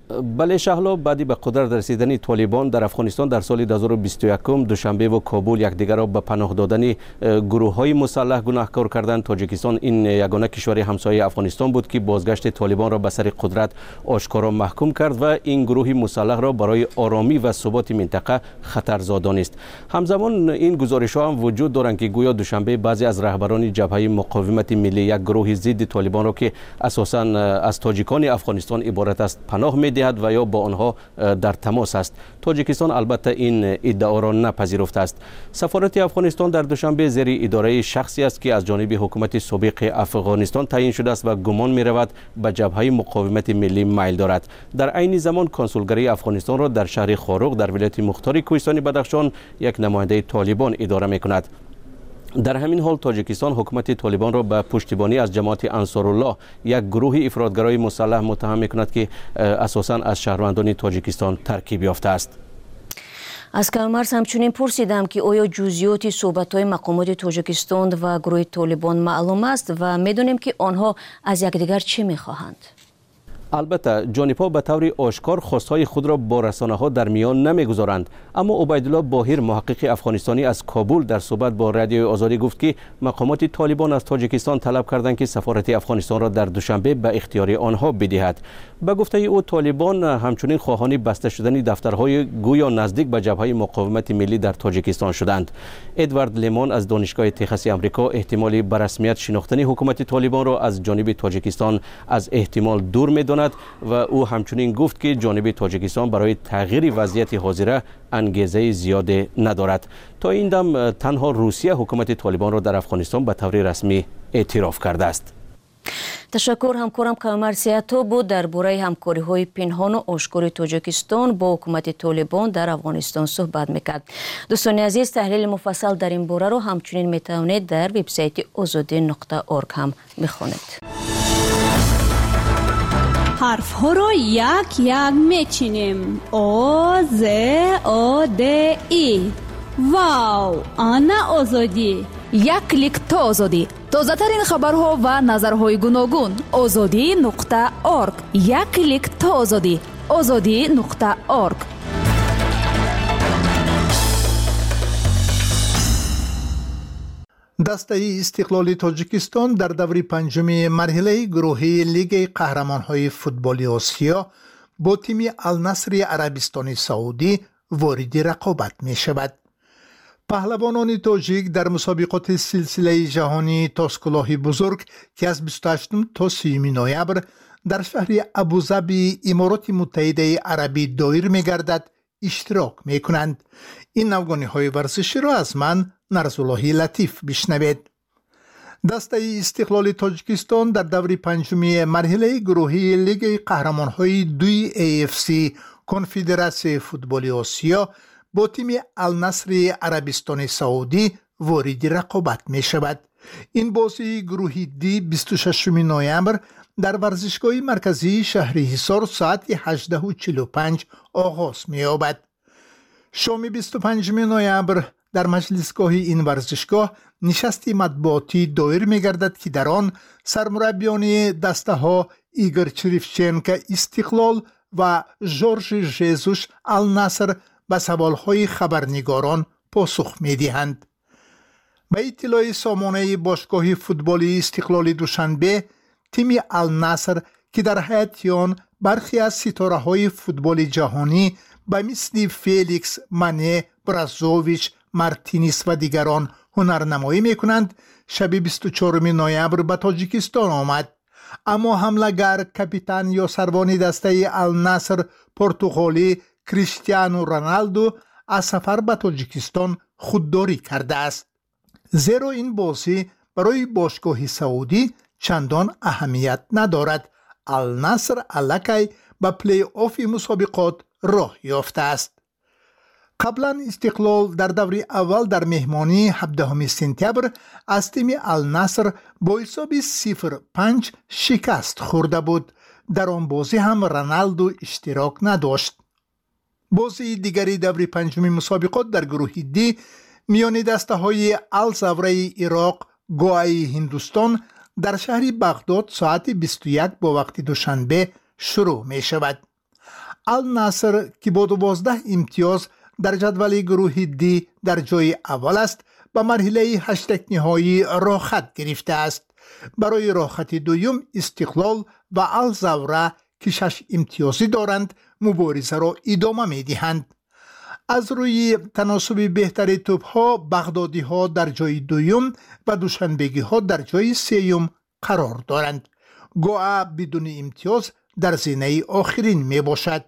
بله شهلا، بعدی به قدرت رسیدن طالبان در افغانستان در سال 2021 دوشنبه و کابل یکدیگر را به پناه دادن گروه های مسلح گناهکار کردند. تاجیکستان این یگانه کشور همسایه افغانستان بود که بازگشت طالبان را به سر قدرت آشکارا محکوم کرد و این گروه مسلح را برای آرامی و ثبات منطقه خطرزا دانست. همزمان این گزارش ها هم وجود دارند که گویا دوشنبه بعضی از رهبران جبهه مقاومت ملی یک گروه ضد طالبان را که اساساً از تاجیکان افغانستان عبارت است پناه می‌دهد و یا با آنها در تماس است. تاجیکستان البته این ادعا را نپذیرفته است. سفارت افغانستان در دوشنبه زیر اداره شخصی است که از جانب حکومت سابق افغانستان تعیین شده است و گمان می‌رود به جبهه مقاومت ملی میل دارد. در عین زمان کنسولگری افغانستان را در شهر خاروق در ولایت مختار کوهستانی بدخشان یک نماینده طالبان اداره می‌کند. در همین حال تاجیکستان حکومت طالبان را به پشتیبانی از جماعت انصارالله یک گروه افراطگرای مسلح متهم می‌کند که اساساً از شهروندان تاجیکستان ترکیب یافته است. از کامرس همچنین پرسیدم که آیا جزئیات صحبت‌های مقامات تاجیکستان و گروه طالبان معلوم است و می‌دانیم که آنها از یکدیگر چه می‌خواهند. البته جانب‌ها به طور آشکار خواستهای خود را با رسانه‌ها در میان نمی‌گذارند، اما عبیدالله باهر محقق افغانستانی از کابل در صحبت با رادیوی آزادی گفت که مقامات طالبان از تاجیکستان طلب کردند که سفارت افغانستان را در دوشنبه به اختیار آنها بدهد. به گفته او طالبان همچنین خواهان بسته شدن دفترهای گویا نزدیک به جبهه مقاومت ملی در تاجیکستان شدند. ادوارد لیمان از دانشگاه تگزاس آمریکا احتمالی به رسمیت شناختن حکومت طالبان را از جانب تاجیکستان از احتمال دور می‌داند و او همچنین گفت که جانب تاجیکستان برای تغییر وضعیت حاضره انگیزه زیاده ندارد. تا این دم تنها روسیه حکومت طالبان را در افغانستان به طور رسمی اعتراف کرده است. تشکر همکارم کامر سیاتو بود درباره همکاری‌های پنهان و آشکار تاجیکستان با حکومت طالبان در افغانستان صحبت می‌کرد. دوستان عزیز، تحلیل مفصل در این باره را همچنین می‌توانید در وبسایت azadi.org هم بخوانید. حرف ها را یک یک میچینیم. آ ز آ د ای. واو، آنا آزادی. یک کلیک تا آزادی. تازه ترین خبرها و نظرهای گوناگون. azadi.org. یک کلیک تا آزادی. azadi.org. دسته استقلال تاجیکستان در دور پنجم مرحله گروهی لیگ قهرمان‌های فوتبال آسیا با تیم النصر عربستان سعودی وارد رقابت می‌شود. پهلوانان تاجیک در مسابقات سلسله جهانی تاسکلاهی بزرگ که از 28 تا 30 نوامبر در شهر ابوظبی امارات متحده عربی دایر می‌گردد اشتراک می‌کنند. این نوگانی‌های ورزشی را از من نرزاللهی لطیف بشنوید. دسته استقلال تاجیکستان در دور پنجم مرحله گروهی لیگ قهرمان‌های 2 AFC کنفدراسیون فوتبال آسیا با تیم النصر عربستان سعودی وارد رقابت می شود. این بازی گروهی دی 26 نوامبر در ورزشگاه مرکزی شهر حصار ساعت 18:45 آغاز می یابد. شام 25 نوامبر در مجلسگاه این ورزشگاه نشستی مطبوعاتی دایر می گردد که در آن سرمربیان دسته ها ایگور چریفچنکو استقلال و ژورژ ژزوس النصر به سوالهای خبرنگاران پاسخ می دهند. به اطلاع سامانه باشگاه فوتبالی استقلال دوشنبه، تیم النصر که در حیاط آن برخی از ستاره‌های فوتبال جهانی به مثل فیلیکس، مانه، برازوویچ، مارتینز و دیگران هنرنمایی می‌کنند، شب 24 نوامبر به تاجیکستان آمد. اما حمله‌گر کاپیتان یا سروان دسته النصر پرتغالی کریستیانو رونالدو از سفر به تاجیکستان خودداری کرده است. زیرا این بازی برای باشگاه سعودی چندان اهمیت ندارد. النصر الکی به پلی آف مسابقات راه یافته است. قبلا استقلال در دور اول در مهمانی 17 سپتامبر از تیم النصر با حساب 0-5 شکست خورده بود. در آن بازی هم رونالدو اشتراک نداشت. بازی دیگری دور پنجم مسابقات در گروه دی میان دسته های الزوره عراق گوای هندوستان در شهر بغداد ساعت 21 با وقت دوشنبه شروع می شود. النصر که با 12 امتیاز در جدول گروه دی در جای اول است به مرحله 8 نهایی راحت گرفته است. برای راحت دوم استقلال و الزوره که 6 امتیازی دارند مبارزه را ادامه می دهند. از روی تناسب بهتر توپ ها بغدادی ها در جای دوم و دوشنبگی ها در جای سوم قرار دارند. گوآ بدون امتیاز در زینه آخرین می باشد.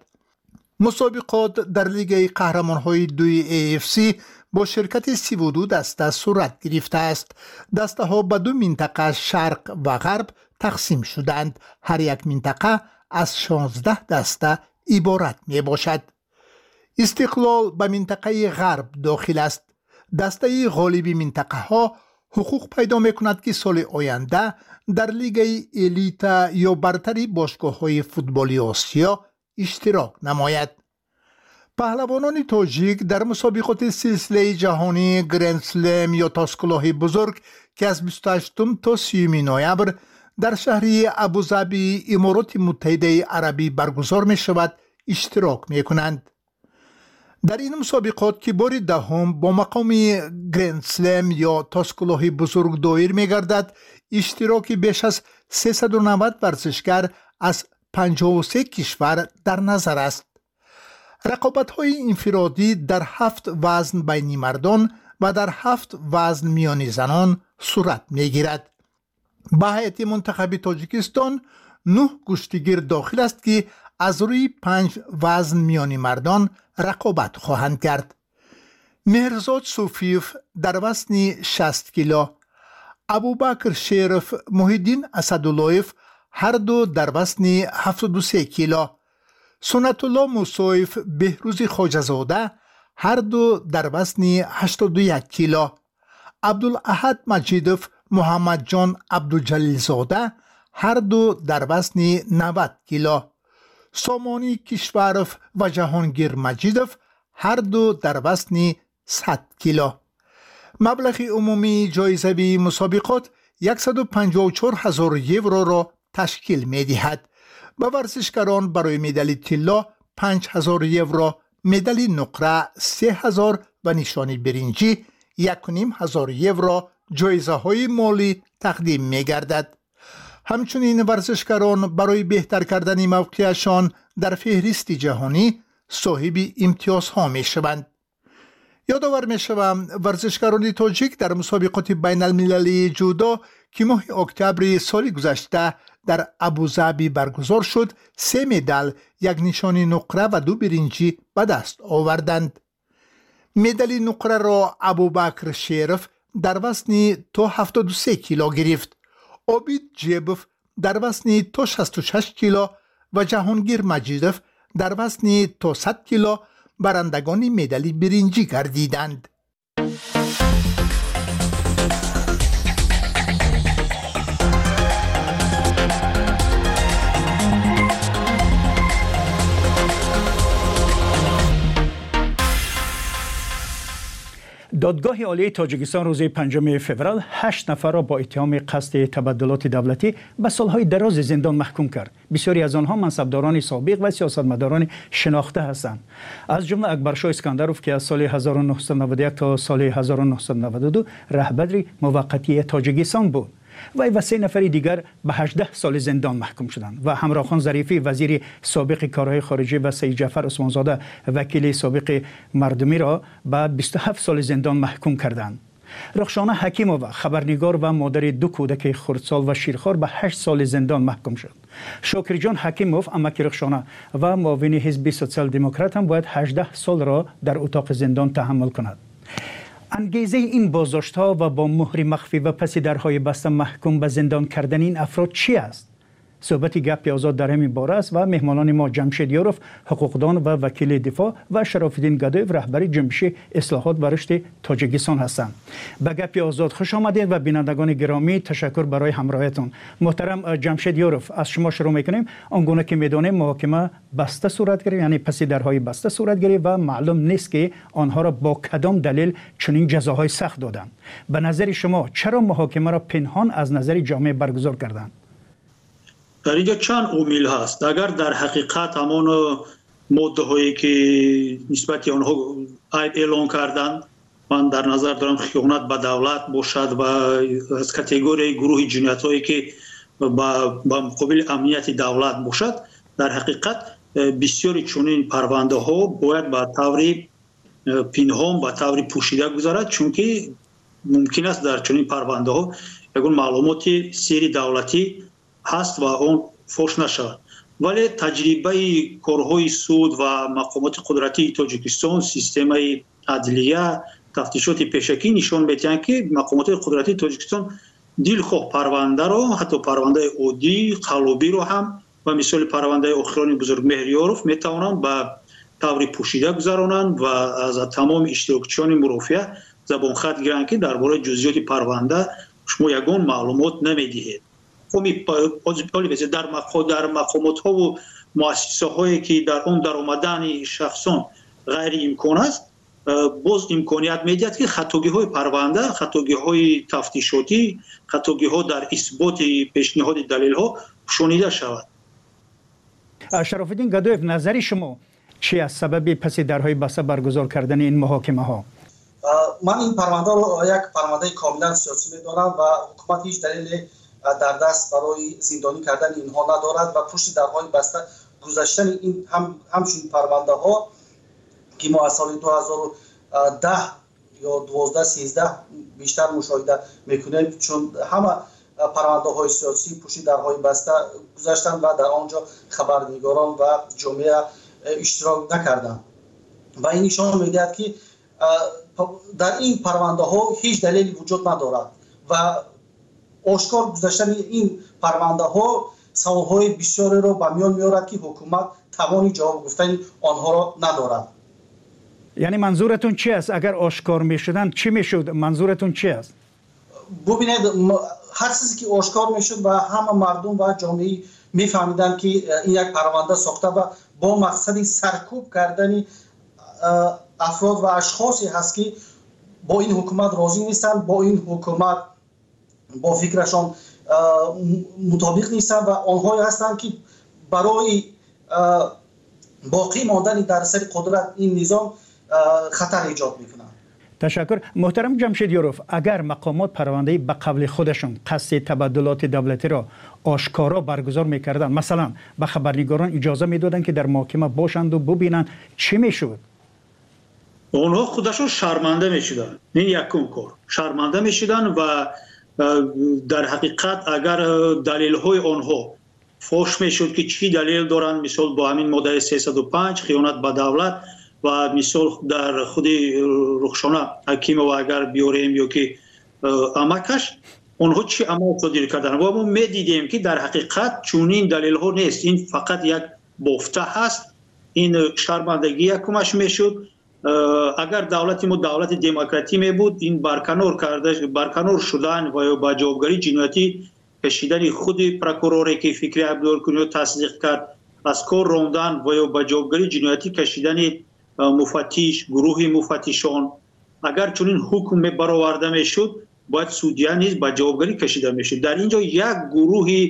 مسابقات در لیگ قهرمان های 2 AFC با شرکت 32 دسته صورت گرفته است. دسته ها به 2 منطقه شرق و غرب تقسیم شدند. هر یک منطقه از 16 دسته عبارت می باشد. استقلال به منطقه غرب داخل است. دسته غالب منطقه ها حقوق پیدا می کند که سال آینده در لیگ الیت یا برتری باشگاه های فوتبالی آسیا اشتراک نماید. پهلوانان تاجیک در مسابقات سلسله جهانی گرند سلم یا تاسکلاه بزرگ که از 28 تا 30 نوامبر در شهر ابوظبی امارات متحده عربی برگزار می شود اشتراک می کنند. در این مسابقات که بار دهم با مقام گرند سلم یا تاسکلاه بزرگ دایر می گردد، اشتراک بیش از 390 ورزشگر از 53 کشور در نظر است. رقابت‌های انفرادی در 7 وزن بین مردان و در 7 وزن میان زنان صورت می‌گیرد. به هیئت منتخب تاجیکستان 9 کشتیگیر داخل است که از روی 5 وزن میان مردان رقابت خواهند کرد. مهرزاد صوفیف در وزن 60 کیلو، ابوبکر شریف، محیدین اسداللهیف هر دو در وزن 73 کیلو، سنت الله موسویف، بهروز خواجه‌زاده هر دو در وزن 81 کیلو، عبدالاحد مجیدوف، محمد جان عبدالجلیل زاده هر دو در وزن 90 کیلو، سامانی کشورف و جهانگیر مجیدوف هر دو در وزن 100 کیلو. مبلغ عمومی جایزه مسابقات 154,000 یورو را تشکیل می دهد. به ورزشکاران برای مدال طلا 5,000 یورو، مدال نقره 3,000 و نشانی برنجی 1,500 یورو جایزه های مالی تقدیم می گردد. همچنین ورزشکاران برای بهتر کردن موقعشان در فهرست جهانی صاحب امتیازها می شوند. یادآور می شوم ورزشکاران تاجیک در مسابقات بین المللی جودو که ماه اکتبر سال گذشته در ابوظبی برگزار شد 3 مدال، 1 نشانی نقره و 2 برنجی به دست آوردند. مدال نقره را ابوبکر شریف در وزن تا 73 کیلو گرفت، عابد جیبوف در وزن تا 66 کیلو و جهانگیر مجیدوف در وزن تا 100 کیلو برندگان مدال برنجی گردیدند. دادگاه عالی تاجیکستان روز 5 فوریه 8 نفر را با اتهام قصد تبدلات دولتی به سالهای دراز زندان محکوم کرد. بسیاری از آنها منصبداران سابق و سیاستمداران شناخته هستند. از جمله اکبرشاه اسکندروف که از سال 1991 تا سال 1992 رهبر موقتی تاجیکستان بود. وی و 3 نفر دیگر به 18 سال زندان محکوم شدند و همراهخان ظریفی وزیر سابق کارهای خارجه و سید جعفر عثمانزاده وکیل سابق مردمی را به 27 سال زندان محکوم کردند. رخشانه حکیمووا خبرنگار و مادر 2 کودک خردسال و شیرخوار به 8 سال زندان محکوم شد. شاکر جان حکیموف امک رخشانه و معاون حزب سوسیال دموکرات هم باید 18 سال را در اتاق زندان تحمل کند. انگیزه این بازداشت‌ها و با مهر مخفی و پس درهای بسته محکوم به زندان کردن این افراد چی است؟ صحبت گپ آزاد در همین باره است و مهمانان ما جمشید یاروف حقوقدان و وکیل دفاع و شراف‌الدین گدایف رهبر جنبش اصلاحات و رشد تاجیکستان هستند. به گپ آزاد خوش آمدید و بینندگان گرامی تشکر برای همراهیتون. محترم جمشید یاروف، از شما شروع می‌کنیم. آنگونه که می‌دانیم محاکمه بسته صورت گرفت، یعنی پس درهای بسته صورت گرفت و معلوم نیست که آنها را با کدام دلیل چنین جزاهای سخت دادند. به نظر شما چرا محاکمه را پنهان از نظر جامعه برگزار کردند؟ در اینجا چند امیل هست. اگر در حقیقت همان ماده هایی که نسبت آنها عیب اعلان کردند. من در نظر دارم خیانت به دولت باشد و از کاتگوری گروه جنایت هایی که با مقابل امنیت دولت باشد. در حقیقت بسیاری چنین پرونده ها باید به طور پنهان به طور پوشیده گذرد، چون که ممکن است در چنین پرونده ها یگان معلومات سری دولتی هست و اون فوش نشود. ولی تجربه کارهای سود و مقامات قدرتی تاجیکستان، سیستم عدلیه، تفتیشات پیشکی نشان می‌دهند که مقامات قدرتی تاجیکستان دلخواه پرونده را، حتی پرونده عادی قلابی رو هم و مثال پرونده آخران بزرگ مهریاروف میتوانند به طور پوشیده گذرانند و از تمام اشتراکچیان مرافعه زبان خط گیرند که درباره جزئیات پرونده شما یگان معلومات نمیدهید. در مقامات ها و مؤسسه هایی که در اون در آمدن شخصان غیر امکان است، باز امکانیت میدهد که خطاگی های پرونده، خطاگی های تفتیشاتی، خطاگی ها در اثبات پیشنهاد دلیل ها شنیده شود. شرف الدین گدایف، نظر شما چی از سبب پس درهای بسته برگزار کردن این محاکمه ها؟ من این پرونده رو یک پرونده کاملا سیاسی میدانم و حکومت هیچ دلیل در دست برای زندانی کردن اینها ندارد و پشت درهای بسته گذاشتن این همچون پرونده ها که ما از سال 2010 یا 12-13 بیشتر مشاهده میکنیم، چون همه پرونده های سیاسی پشت درهای بسته گذاشتن و در آنجا خبرنگاران و جامعه اشتراک نکردند و این نشان میدهد که در این پرونده ها هیچ دلیلی وجود ندارد و آشکار گذاشتن این پرونده ها سوال های بسیاری را به میان میارد که حکومت توانی جواب گفتن آنها را ندارد. یعنی منظورتون چی است؟ اگر آشکار میشدن چی میشد؟ منظورتون چی است؟ ببینید، هر چیزی که آشکار میشد و همه مردم و جامعه میفهمیدن که این یک پرونده ساخته و با مقصد سرکوب کردن افراد و اشخاصی هست که با این حکومت راضی نیستند، با این حکومت با فکرشان مطابق نیستند و آنهایی هستند که برای باقی ماندن در سر قدرت این نظام خطر ایجاد میکنند. تشکر. محترم جمشیدیاروف، اگر مقامات پرونده به قبل خودشون قصد تبادلات دولتی را آشکارا برگزار میکردن، مثلا به خبرنگاران اجازه میدادن که در محاکمه باشند و ببینند، چی میشد؟ اونها خودشون شرمنده میشدن. این یکم کار شرمنده میشدن و در حقیقت اگر دلیل های آنها فوش میشد که چی دلیل دارن، مثال با همین ماده 305 خیانت به دولت و مثال در خود رخشانه حکیم و اگر بیاریم یا که امکش اونها چی عمل صادر کردن و ما میدیدیم که در حقیقت چونین دلیل ها نیست، این فقط یک بافته هست. این شرمندگی یکمش میشد. اگر دولت ما دولت دموکراتی می بود، این برکنار شدن و با جوابگری جنایتی کشیدن خود پروکوروری که فکری عبدالکنی تصدیق کرد از کار راندن و یا با جوابگری جنایتی کشیدن مفتش، گروه مفتشان، اگر چنین حکم برآورده میشد باید سودیان نیز با جوابگری کشیده میشد. در اینجا یک گروه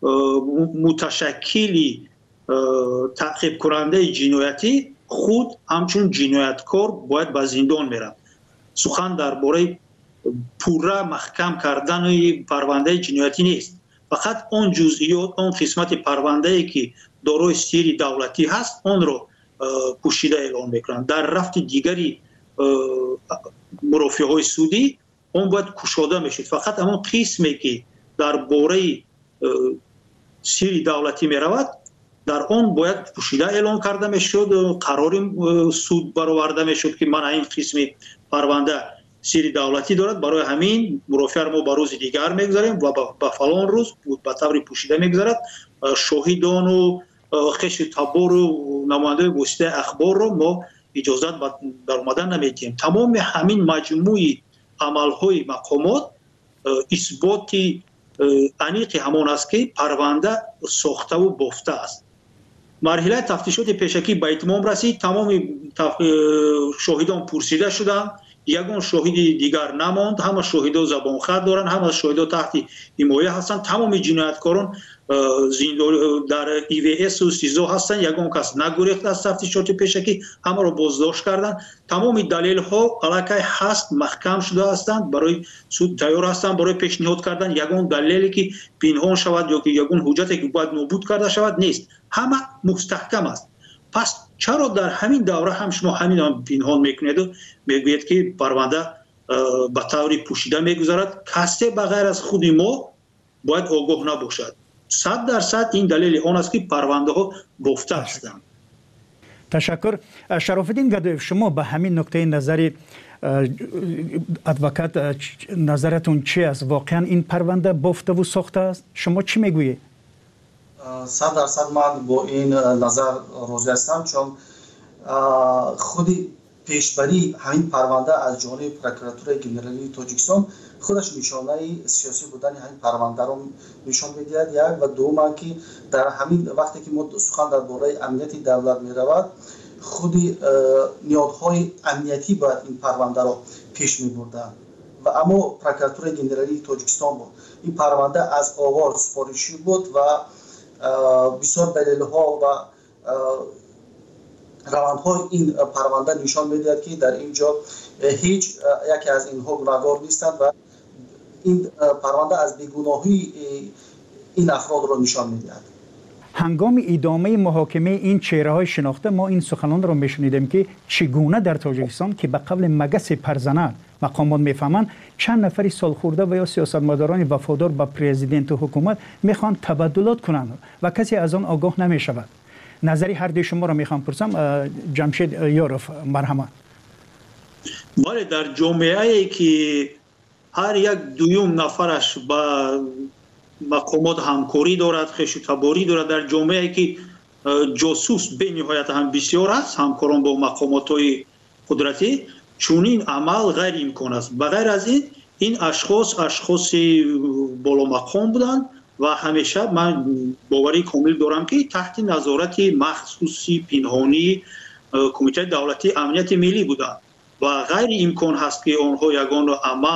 متشکلی تعقیب کننده جنایتی خود همچون جنایتکار باید به زندان میرم. سخن درباره پوره محکم کردن پرونده جنایتی نیست، فقط اون جزئیات، اون قسمت پرونده ای که دارای سری دولتی هست اون رو پوشیده اعلام میکنن. در رفت دیگری مرافعه های سودی اون باید کشاده میشد. فقط همون قسمی که درباره سری دولتی میرود در اون باید پوشیده اعلام کرده میشد، قرار سود برآورده میشد که من این قسم پرونده سری دولتی دارد، برای همین مرافعه ما به روز دیگر میگذاریم و به فلان روز به طور پوشیده میگذارد. شاهدان و خش تبار و نماینده گسته اخبار رو ما اجازت در اومدن نمیدیم. تمام همین مجموعی عملهای مقامات اثبات انیق همان است که پرونده ساخته و بافته است. مرحله تفتیشات پیشکی به اتمام رسید. تمام شاهدان پرسیده شدند، یگان شاهدی دیگر نماند. همه شاهدا زبان خط دارن، همه شاهدا تحت حمایه هستند. تمام جنایتکاران در EVS و سیزو هستند. یگان کس نگریخت از تفتیشات پیشکی، همه را بازداشت کردند. تمام دلیل ها علیه هست، محکم شده هستند، برای سود تیار هستند برای پیشنهاد کردن. یگان دلیلی که پنهان شود یا که یگان حجتی که باید نابود کرده شود نیست، همه مستحکم است. پس چرا در همین دوره هم شما همین پنهان میکنید و میگویید که پرونده به طور پوشیده میگذرد؟ کسی بغیر از خود ما باید آگاه نباشد. 100% این دلیل آن است که پرونده ها گفته هستند. تشکر. شرافالدین گدایف، شما به همین نکته نظری ادوکات نظرتون چی است؟ واقعا این پرونده بافته و ساخته است؟ شما چی میگویید؟ 100% من با این نظر راضی هستم، چون خودی پیشبری همین پرونده از جانب پروکراتور گنرالی تاجیکستان خودش نشانه سیاسی بودن همین پرونده رو نشان می‌دهد. یک و دوم که در همین وقتی که ما سخن درباره امنیت دولت می‌رود، خودی نیازهای امنیتی باید این پرونده رو پیش می‌بردند و اما پروکراتور گنرالی تاجیکستان بود. این پرونده از آغاز سپارشی بود و بسیار دلیل‌ها و روندهای این پرونده نشان می‌دهد که در اینجا هیچ یکی از اینها گناهکار نیستند و این پرونده از بیگناهی این افراد را نشان می‌دهد. هنگام ادامه محاکمه این چهره‌های شناخته ما این سخنان را می‌شنیدیم که چگونه در تاجیکستان که به قبل مگس پرزنان مقامات میفهمند چند نفری سالخورده و یا سیاستمداران وفادار به پرزیدنت و حکومت میخوان تبادلات کنند و کسی از آن آگاه نمیشود. نظری هر دوی شما را میخوام پرسم. جمشید یاروف، مرحمت. بله، در جامعه‌ای که هر یک دوم نفرش با مقامات همکاری دارد، خویشتباری دارد، در جامعه‌ای که جاسوس به نهایت هم بسیار است، همکاران با مقامات‌های قدرتی، چونین عمل غیر امکان است. بغیر از این اشخاص بالا مقام بودند و همیشه من باوری کامل دارم که تحت نظارت مخصوصی پنهانی کمیته دولتی امنیت ملی بودند و غیر امکان هست که آنها یگان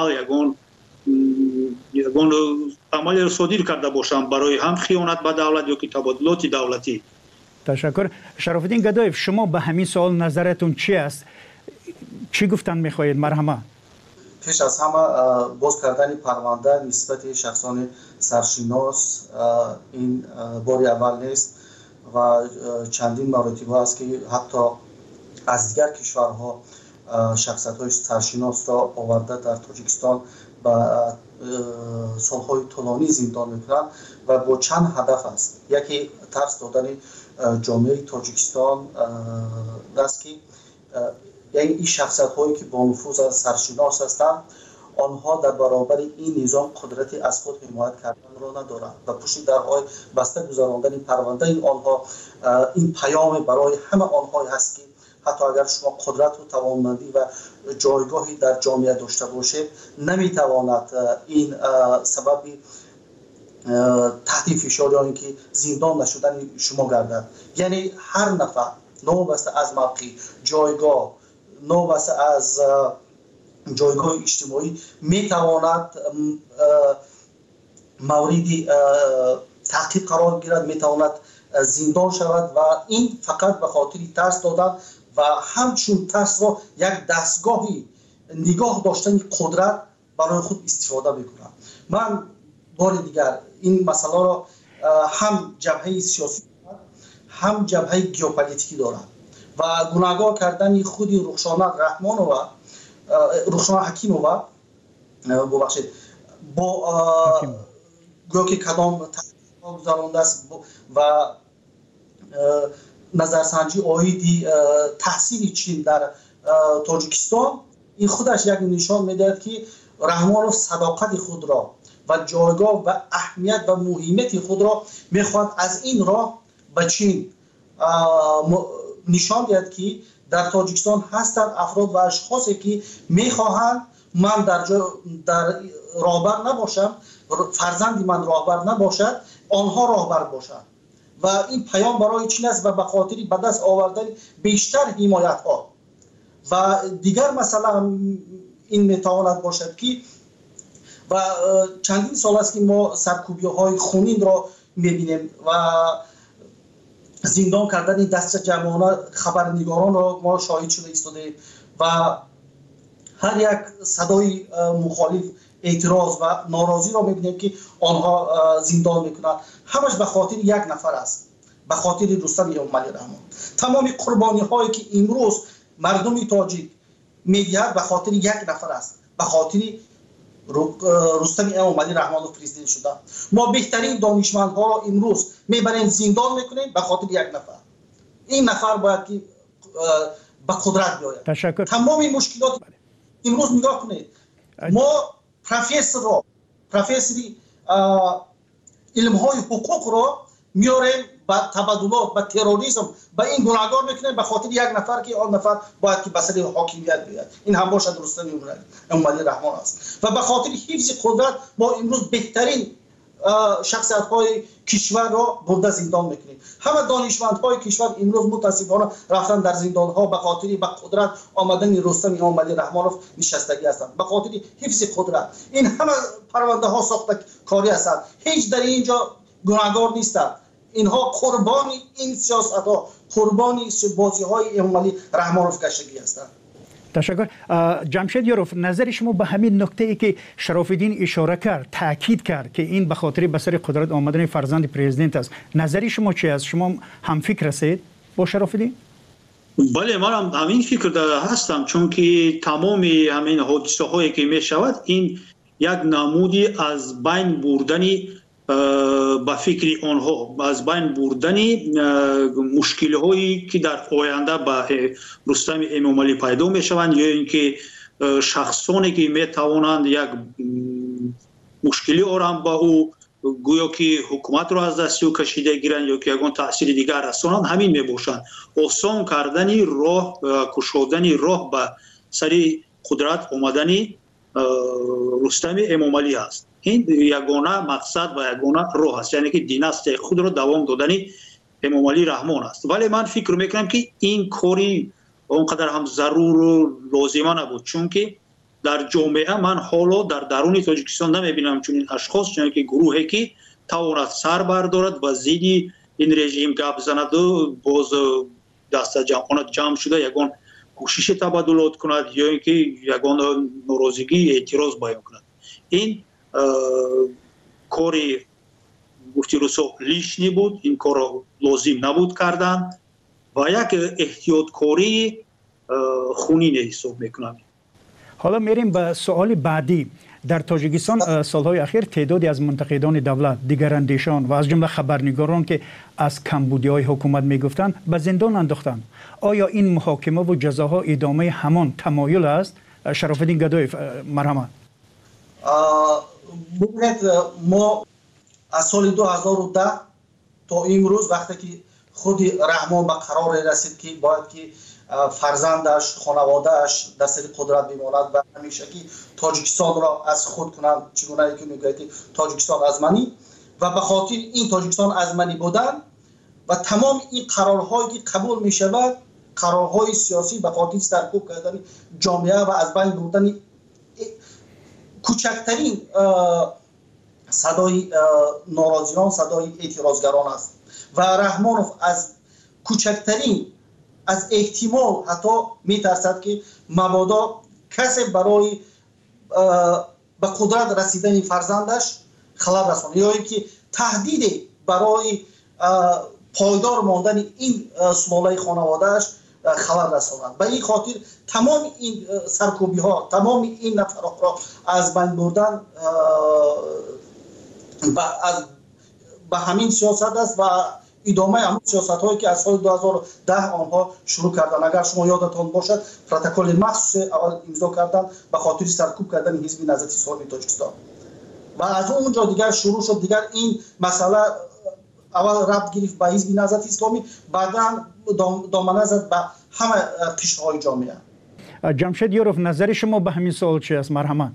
عمل را صادر کرده باشند برای هم خیانت به دولت یا که تبادلات دولتی. تشکر. شرافالدین گدایف، شما به همین سوال نظرتون چی است؟ چی گفتن میخواهید؟ مرحمت. پیش از همه باز کردن پرونده نسبت شخصان سرشناس این باری اول نیست و چندین مراتب است که حتی از دیگر کشورها شخصیت‌های سرشناس را آورده در تاجیکستان با سالهای طولانی زندان میکنند و با چند هدف است. یکی ترس دادن جامعه تاجیکستان است که یعنی این شخصیت هایی که با نفوذ از سرشناس هستند آنها در برابر این نظام قدرتی از خود حمایت کردن را ندارند و پشت درهای بسته گذراندن پرونده آنها این پیام برای همه آنها هست که حتی اگر شما قدرت و توانمندی و جایگاهی در جامعه داشته باشید نمیتواند این سبب تحت فشار یا اینکه زندان نشدن شما گردد. یعنی هر نفر نوبسته از موقع جایگاه، نوبسته از جایگاه اجتماعی میتواند موردی تعقیب قرار گیرد، میتواند زندان شود و این فقط به خاطر ترس دادن و همچون ترس را یک دستگاهی نگاه داشتن قدرت برای خود استفاده میکنند. من بار دیگر این مسئله را هم جبهه سیاسی هم جبهه گیوپولیتیکی دارد و گناهکار کردن خودی رخشانه رحمانووا، رخشانه حکیمووا ببخشید با گویا که کدام تحقیق گذرانده است و نظرسنجی آیدی تحصیل چین در تاجیکستان، این خودش یک نشان میدهد که رحمانوف صداقت خود را و جایگاه و اهمیت و مهمیت خود را میخواهد از این راه به چین نشان دهد که در تاجیکستان هستند افراد و اشخاصی که میخواهند من در راهبر نباشم، فرزندی من راهبر نباشد، آنها راهبر باشند و این پیام برای چین است و به خاطر به دست آوردن بیشتر حمایت ها و دیگر مثلا این میتواند باشد که و چندین سال است که ما سرکوبی های خونین را میبینیم و زندان کردن دست جمعانه خبرنگاران را ما شاهد شده ایستادیم و هر یک صدای مخالف اعتراض و ناراضی را میبینیم که آنها زندان میکنند. همش به خاطر یک نفر است، به خاطر رستم اموملی رحمان. تمام قربانی هایی که امروز مردم تاجیک میدهد به خاطر یک نفر است، به خاطر رستم اموملی رحمانوف پرزیدنت شده. ما بهترین دانشمندها را امروز میبریم زندان میکنیم به خاطر یک نفر. این نفر باید که به قدرت بیاید. تشکر. تمام مشکلات امروز نگاه کنید، ما پروفسوری علم های حقوق را میاریم با تبادلات، با تروریسم، با این گناهکار میکنیم به خاطر یک نفر که آن نفر باید که به سر حاکمیت بیاید. این هم باشد رستم اموملی رحمان است و به خاطر حفظ قدرت ما امروز بهترین شخصیت های کشور را برده زندان میکنیم. همه دانشمند های کشور امروز متاسفانه رفتن در زندان ها به خاطر به قدرت آمدن رستم اموملی رحمانوف نشستگی هستند، به خاطر حفظ قدرت. این همه پرونده ها ساخته کاری هستند، هیچ در اینجا گناهکار نیستند. اینها قربان این سیاست ها، قربان بازی های اموملی رحمانوف گشتگی هستند. تشکر. جمشید یاروف، نظر شما به همین نکته ای که شراف‌الدین اشاره کرد، تاکید کرد که این به خاطر به سر قدرت آمدن فرزند پرزیدنت است، نظر شما چی است؟ شما هم فکر هستید با شراف‌الدین؟ بله، من هم همین فکر داره هستم، چون که تمام همین حادثه هایی که می شود این یک نمودی از بین بردنی با فکر آنها، از بین بردنی مشکل هایی که در آینده با رستم اموملی پیدا می شوند یا اینکه شخصانی که می توانند یک مشکلی آرام با او گویا که حکومت را از دست او کشیده گیرند یا که یگان تاثیر دیگر رسانند، همین می باشند. آسان کردنی راه، کشودنی راه به سر قدرت آمدنی رستم اموملی است. این یگانه مقصد و یگانه راه است، یعنی که دیناستی خود را دوام دادنی اموملی رحمان است. ولی من فکر میکنم که این کاری اونقدر هم ضرور و لازمه نبود، چون که در جامعه من حالا در درون تاجیکستان نمیبینم چون این اشخاص، چون که گروهی که تواند سر بردارد و زیدی این رژیم گپ زند و باز دست جمعانه جمع شده یگان کوشش تبادلات کند یا اینکه یگان ناراضگی اعتراض بیان کند. این کاری گفتی رسو لیشنی بود، این کار را لازم نبود کردن و یک احتیاطکاری خونین حساب میکنم. حالا میریم به سوال بعدی. در تاجیکستان سالهای اخیر تعدادی از منتقدان دولت، دیگراندیشان و از جمله خبرنگاران که از کمبودی‌های حکومت میگفتند به زندان انداختند. آیا این محاکمه و جزاها ادامه همان تمایل است؟ شراف‌الدین گدایف، مرحمت. ببینید، ما از سال 2010 تا امروز وقتی که خود رحمان به قرار رسید که باید که فرزندش، خانوادهش در سر قدرت بماند و همیشه که تاجیکستان را از خود کنند، چگونه که میگوید تاجیکستان از منی، و به خاطر این تاجیکستان از منی بودن و تمام این قرارهایی که قبول می شود، قرارهای سیاسی به خاطر سرکوب کردن جامعه و از بین بردن کوچکترین صدای ناراضیان، صدای اعتراضگران است و رحمانوف از کوچکترین از احتمال حتی میترسد که مبادا کسی برای به قدرت رسیدن فرزندش خلل رساند یا اینکه تهدید برای پایدار ماندن این سلاله خانوادهش خلل رساند. به این خاطر تمام این سرکوبی ها، تمام این نفرات را از بین بردن به همین سیاست است و ادامه همون سیاست هایی که از سال 2010 آنها شروع کردن. اگر شما یادتان باشد پروتکل مخصوص اول امضا کردن به خاطر سرکوب کردن حزب نهضت اسلامی تاجیکستان و از اونجا دیگر شروع شد. دیگر این مسئله اول ربط گرفت به حزب نهضت اسلامی، بعدا دامنه زد به همه قشرهای جامعه. جمشید یاروف، نظر شما به همین سوال چی است؟ مرحمت.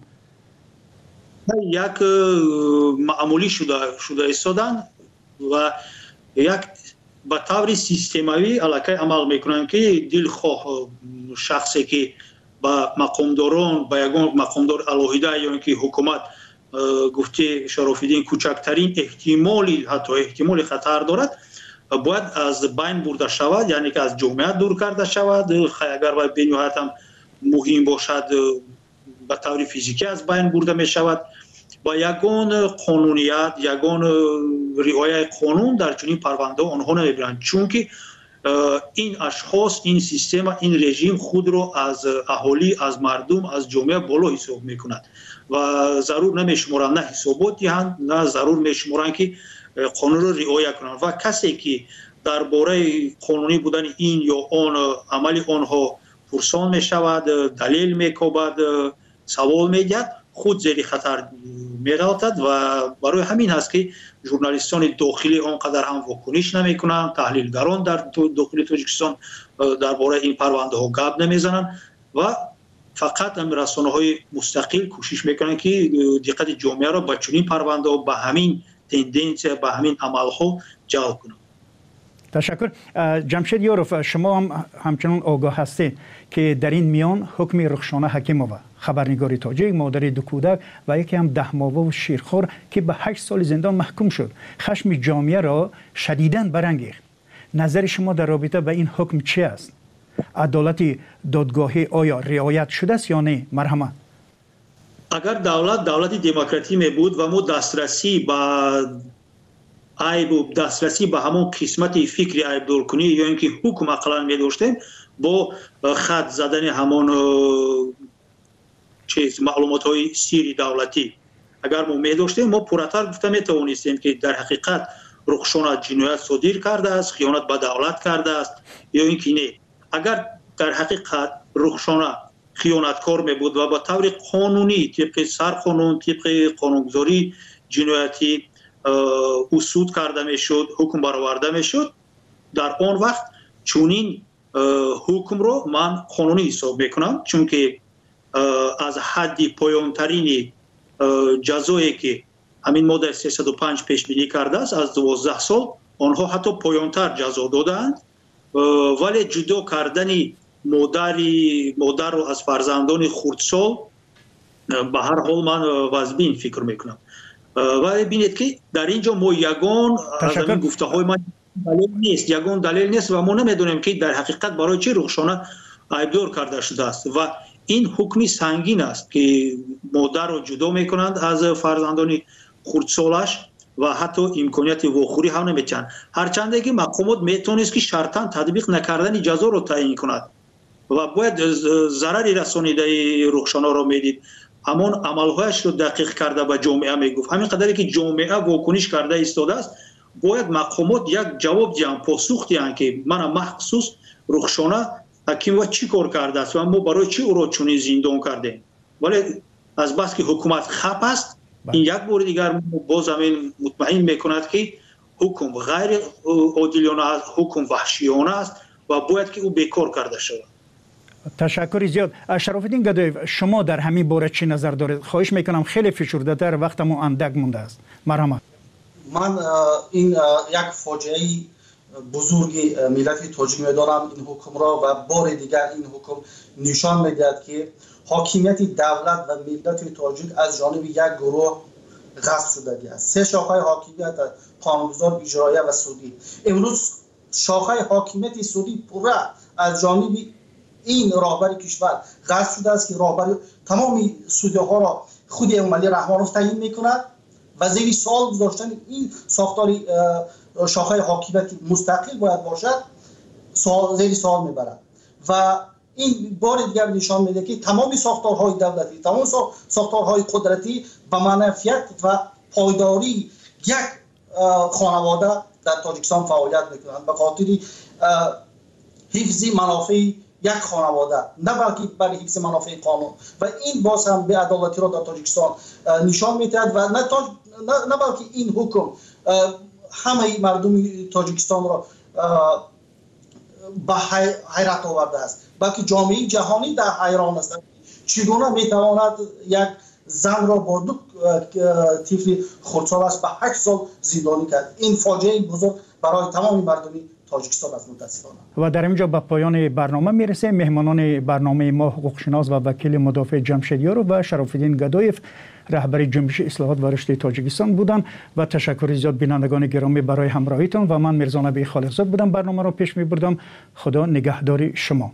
یک معمولی شده ایستادن و یک به طور سیستماوی علاقه عمل میکنن که دلخواه شخصی که با مقامداران با یگان مقامدار الهیده یا اینکه حکومت گفته شرافالدین کوچکترین احتمالی حتی احتمال خطر دارد باید از بین برده شود، یعنی که از جامعه دور کرده شود. اگر باید به نهایت هم مهم باشد به طور فیزیکی از بین برده می شود. با یگان قانونیت، یگان رعایت قانون در چنین پرونده آنها نمیبرند، چون که این اشخاص، این سیستم، این رژیم خود رو از اهالی، از مردم، از جامعه بالا حساب میکند و ضرور نمیشمارند نه حسابات دهند، نه ضرور میشمارند که قانون رو رعایت کنند. و کسی که درباره قانونی بودن این یا آن عمل آنها پرسان میشود، دلیل میکوبد، سوال میگد، خود زیر خطر می‌افتد و برای همین هست که ژورنالیستان داخلی آنقدر هم واکنش نمی‌کنند، تحلیلگران در داخل تاجیکستان درباره این پرونده ها گپ نمیزنند و فقط رسانه‌های مستقل کوشش میکنند که دقت جامعه را به چنین پرونده ها، به همین تندنسی، به همین عمل‌ها جلب کنند. تشکر. جمشید یاروف، شما هم همچنان آگاه هستید که در این میان حکم رخشانه حکیمووا، خبرنگار تاجیک، مادر دو کودک و یکی هم 10 ماهه و شیرخوار که به 8 سال زندان محکوم شد، خشم جامعه را شدیداً برانگیخت. نظر شما در رابطه با این حکم چی است؟ عدالت دادگاهی آیا رعایت شده است یا نه؟ مرحمت. اگر دولت دموکراتی می بود و ما دسترسی به عیب و دسترسی به همون قسمت فکری عیب دورکنی یا اینکه حکم اقلا می داشتیم، با خط زدن همون معلومات های سیری دولتی اگر ما می داشتیم، ما پراتر گفته می توانستیم که در حقیقت رخشانه جنایت صادر کرده است، خیانت به دولت کرده است یا اینکه نه. اگر در حقیقت رخشانه خیانتکار می بود و با طور قانونی طبق سرقانون، طبق قانونگذاری جنایتی اصول کرده می شد، حکم برآورده می شد، در آن وقت چونین حکم رو من قانونی حساب میکنم، چون که از حد پایانترین جزایی که همین ماده 305 پیش بینی کرده است از 12 سال، آنها حتی پایانتر جزا دادند، ولی جدا کردن مادر رو از فرزندان خردسال به هر حال من واجبین فکر میکنم. و ببینید که در اینجا ما یگان از این گفته های من دلیل نیست و ما نمیدونیم که در حقیقت برای چه رخشانه عیبدار کرده شده است و این حکمی سنگین است که مادر رو جدا میکنند از فرزندان خردسالش و حتی امکانیت واخوری هم نمیتونند، هرچند که مقامات میتونست که شرطاً تطبیق نکردن جزا رو تعیین کند و باید ضرری رسانیده رخشانه رو میدید، همون عملهایش رو دقیق کرده به جامعه میگفت. همین قدری که جامعه واکنش کرده ایستاده است، باید مقامات یک جواب دیان، پاسخ دیان که من مخصوص رخشانه حکیم و چی کار کرده است و ما برای چی او را چنین زندان کردیم. ولی از بس که حکومت خپ است، این یک بار دیگر باز همین مطمئن میکند که حکم غیر عادلانه است، حکم وحشیانه است و باید که او بیکار کرده شود. تشکر زیاد. شرافالدین گدایف، شما در همین باره چی نظر دارید؟ خواهش میکنم خیلی فشرده تر، وقتمون اندک مونده است. مرحمت. من این یک فاجعه بزرگی ملت تاجیک میدارم این حکم را و بار دیگر این حکم نشان میدهد که حاکمیت دولت و ملت تاجیک از جانب یک گروه غصب شده است. 3 شاخه حاکمیت، قانونگذار، اجرایی و سودی. امروز شاخه حاکمیت سودی پوره از جانب این راهبر کشور غصب شده است که راهبر تمام سودی ها را خود امامعلی رحمانوف تعیین میکند و زیر سوال گذاشتن این ساختار شاخه حاکمیت مستقل باید باشد زیر سوال میبرد و این بار دیگر نشان میده که تمام ساختارهای دولتی، تمام ساختارهای قدرتی به منفعت و پایداری یک خانواده در تاجیکستان فعالیت میکنند به خاطر حفظ منافع یک خانواده، نه بلکه برای حفظ منافع قانون و این باز هم به عدالتی را در تاجیکستان نشان میدهد و نه بلکه این حکم همه مردم تاجیکستان را به حیرت آورده است، بلکه جامعه جهانی در حیران است چگونه میتواند یک زن را با 2 طفل خردسالش به 8 سال زندانی کرد. این فاجعه بزرگ برای تمام مردمی تاجیکستان است متاسفانه. و در اینجا به پایان برنامه میرسیم. مهمانان برنامه ما حقوقشناس و وکیل مدافع جمشیدیار و شراف‌الدین گدایف رهبر جنبش اصلاحات و رشد تاجیکستان بودند و تشکر زیاد بینندگان گرامی برای همراهیتان و من میرزا نبی خالقزاد بودم برنامه را پیش میبردم. خدا نگهدار شما.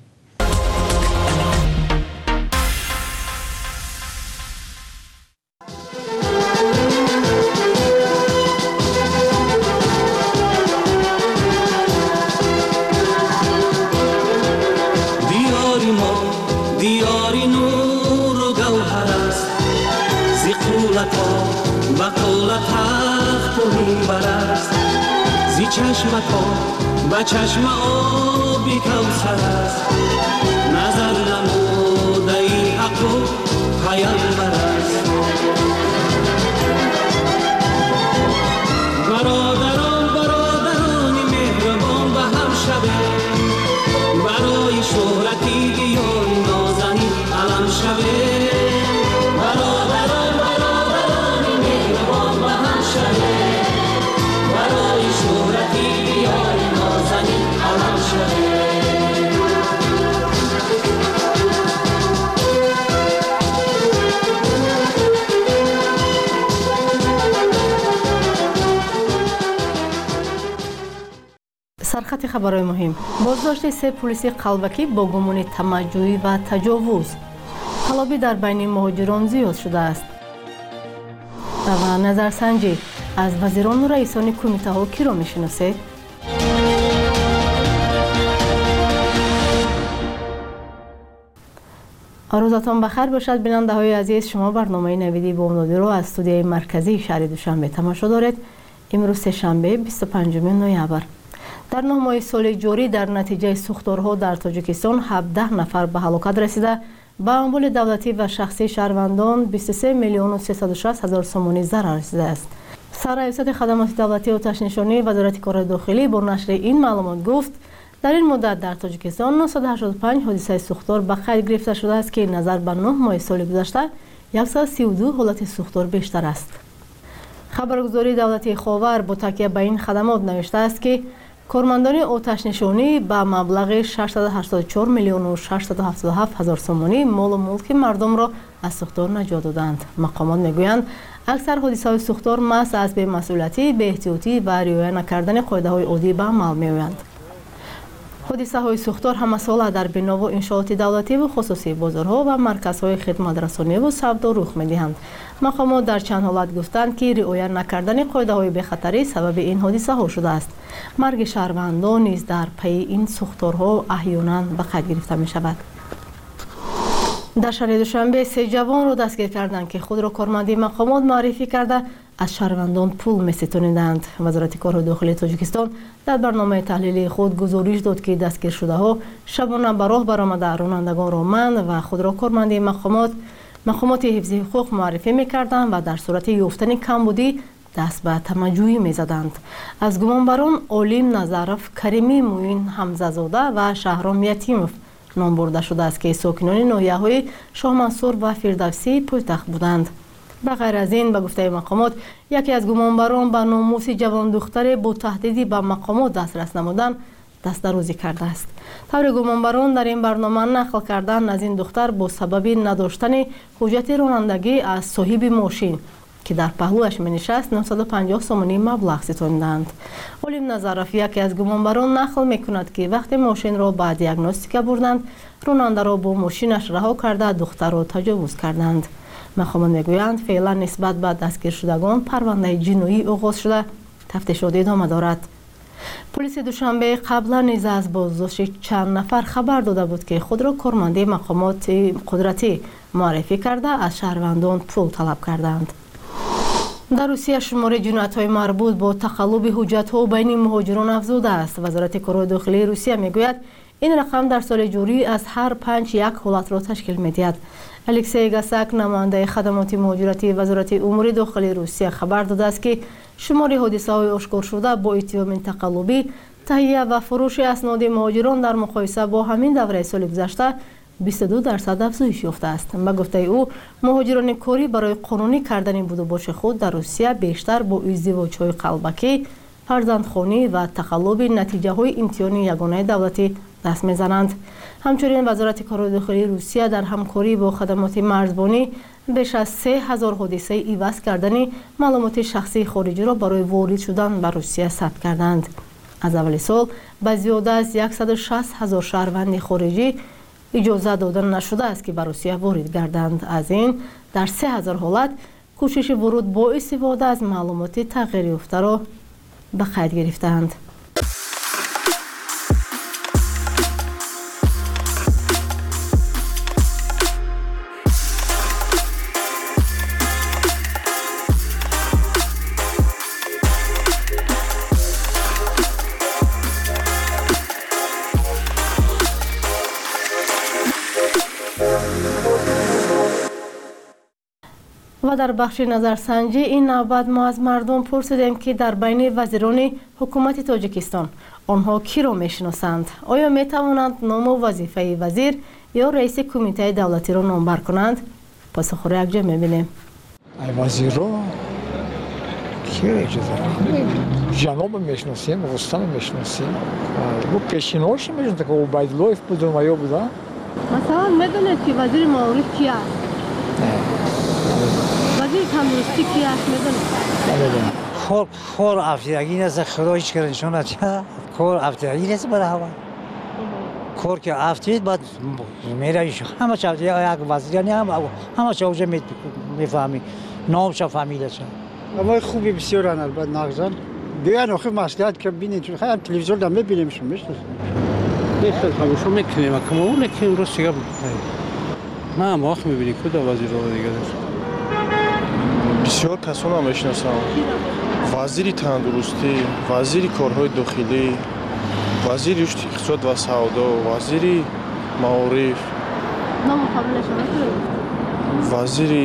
با چشم آبی کوثر است نظر نموده ای حق و پیامبر است برادران مهربان به هم شوه برای شهرتی دیار نازنین علم شوه برادران مهربان به هم شوه برای شهرتی دیار نازنین علم شوه سرخط خبرهای مهم. بازداشت 3 پلیس قلبکی با گمان تمجیدی و تجاوز. طلبی در بین مهاجران زیاد شده است. و نظرسنجی از وزیران و رئیسان کمیته ها کی را میشناسید؟ روزتان بخیر باشد بیننده های عزیز. شما برنامه نویدی بامدادی را از استودیوی مرکزی شهر دوشنبه تماشا دارید. امروز سه‌شنبه 25 نوامبر. در 9 ماه سال جاری در نتیجه سوختارها در تاجیکستان 17 نفر به هلاکت رسیده. به اموال دولتی و شخصی شهروندان 23 میلیون و 360 هزار سومانی ضرر رسیده است. سرایست خدمات دولتی آتش نشانی وزارت کار داخلی با نشر این معلومات گفت در این مدت در تاجیکستان 985 حادثه سوختار به قید گرفته شده است که نظر به 9 ماه سال گذشته 132 حالت سوختار بیشتر است. خبرگزاری دولتی خاور با تکیه به این خدمات نوشته است که کارمندان آتش نشانی به مبلغ 684 میلیون و 677 هزار سومانی مال و ملک مردم را از سوختار نجات دادند. مقامات میگویند اکثر حادثه‌های سوختار محض از بی‌مسئولیتی، بی‌احتیاطی و رعایت نکردن قاعده‌های عادی به عمل میآیند. حادثه‌های سوختار همساله در بنا و انشاءات دولتی و خصوصی بازارها و مرکزهای خدمات رسانی و سودا رخ می‌دهند. مقامات در چند حالت گفتند که رعایت نکردن قاعده‌های بی‌خطری سبب این حادثه‌ها شده است. مرگ شهروندان نیز در پی این سوختارها احیانا به قید گرفته می‌شود. در شهر دوشنبه 3 جوان را دستگیر کردند که خود را کارمندی مقامات معرفی کرده از شهروندان پول می‌ستانیدند. وزارت کار داخلی تاجیکستان در برنامه تحلیلی خود گزارش داد که دستگیر شده ها شبانه به راه برآمده رانندگان را منع و خود را کارمندی مقامات حفظی حقوق معرفی می‌کردند و در صورت یافتن کمبودی دست به تمجیدی می‌زدند. از گمانبران عالم نظرف، کریمی موین حمزه‌زاده و شهرام یتیموف نام برده شده است که ساکنان ناحیه‌های شاه منصور و فردوسی پایتخت بودند. به غیر از این به گفته مقامات یکی از گمانبران به ناموس جوان دختر با تهدیدی به مقامات دسترس نمودن دست درازی کرده است. طور گمانبران در این برنامه نقل کردن از این دختر با سبب نداشتن حجت رانندگی از صاحب ماشین که در پهلوش می نشست 950 سومانی مبلغ ستاندند. علیم نظرف یکی از گمانبران نقل می کند که وقتی ماشین را به دیاگنوستیک بردند راننده را با ماشینش رها کرده دختر را تجاوز کردند. مقامات میگویند فعلا نسبت به دستگیر شدگان پرونده جنایی آغاز شده تفتیشات ادامه دارد. پلیس دوشنبه قبلا نیز از بازداشت چند نفر خبر داده بود که خود را کارمندی مقامات قدرتی معرفی کرده از شهروندان پول طلب کردند. در روسیه شمار جنایت‌های مربوط با تقلب حجت‌ها بین مهاجران افزوده است. وزارت کار داخلی روسیه میگوید این رقم در سال جاری از هر 5 یک حالت را تشکیل می‌دهد. الکسی گاساک نماینده خدمات مهاجرتی وزارت امور داخلی روسیه خبر داده است که شمار حادثه‌های آشکار شده با اتهام تقلبی، تهیه و فروش اسناد مهاجران در مقایسه با همین دوره سال گذشته 22% افزایش یافته است. به گفته او مهاجران کاری برای قانونی کردن بودوباش خود در روسیه بیشتر با ازدواج‌های قلبکی، فرزندخوانی و تقلب نتیجه های امتحانی یگانه دولتی دست میزنند. همچنین وزارت کار داخلی روسیه در همکاری با خدمات مرزبانی بیش از 3000 حادثه ایواز کردن معلومات شخصی خارجی را برای وارد شدن به روسیه ثبت کردند. از اول سال به زیاده از 160,000 شهروند خارجی اجازه داده نشده است که به روسیه وارد گردند. از این در 3000 حالت کوشش ورود با استفاده از معلومات تغییر یافته را به قید گرفتند. و در بخش نظرسنجی این نوبت ما از مردم پرسیدیم که در بین وزیران حکومت تاجیکستان آنها کی را میشناسند؟ آیا می توانند نام و وظیفه وزیر یا رئیس کمیته دولتی را نامبر کنند؟ پاسخ را یکجا میبینیم. وزیر را کی اجازه جناب میشناسیم، رستم میشناسیم. و پیشینه‌اش میشن که عبیدالله بودن و یا بودن. مثلا میدونید که وزیر معارف کی است؟ وزیر تندرستی کی است میدونید؟ کار افتادگی نیست، خدا هیچ کاری نشون نده. کار افتادگی نیست برای هوا. کار که افتید بعد میره همه چیز یک وزیر همه چیز میفهمی، نامش فامیلش. اما خوبی بسیار البته نگذار. بیان آخر مسئله که ببینید خیلی تلویزیون دم میبینیمشون میشناسیم. خیلی خاموش میکنیم که ما نکنیم راست دیگه. نه ما وقت میبینیم کجا وزیر رو دیگه داشت. بسیار کسان هم میشناسم. وزیر تندرستی، وزیر کارهای داخلی، وزیر رشد اقتصاد و سودا، وزیر معارف. نام قابل شما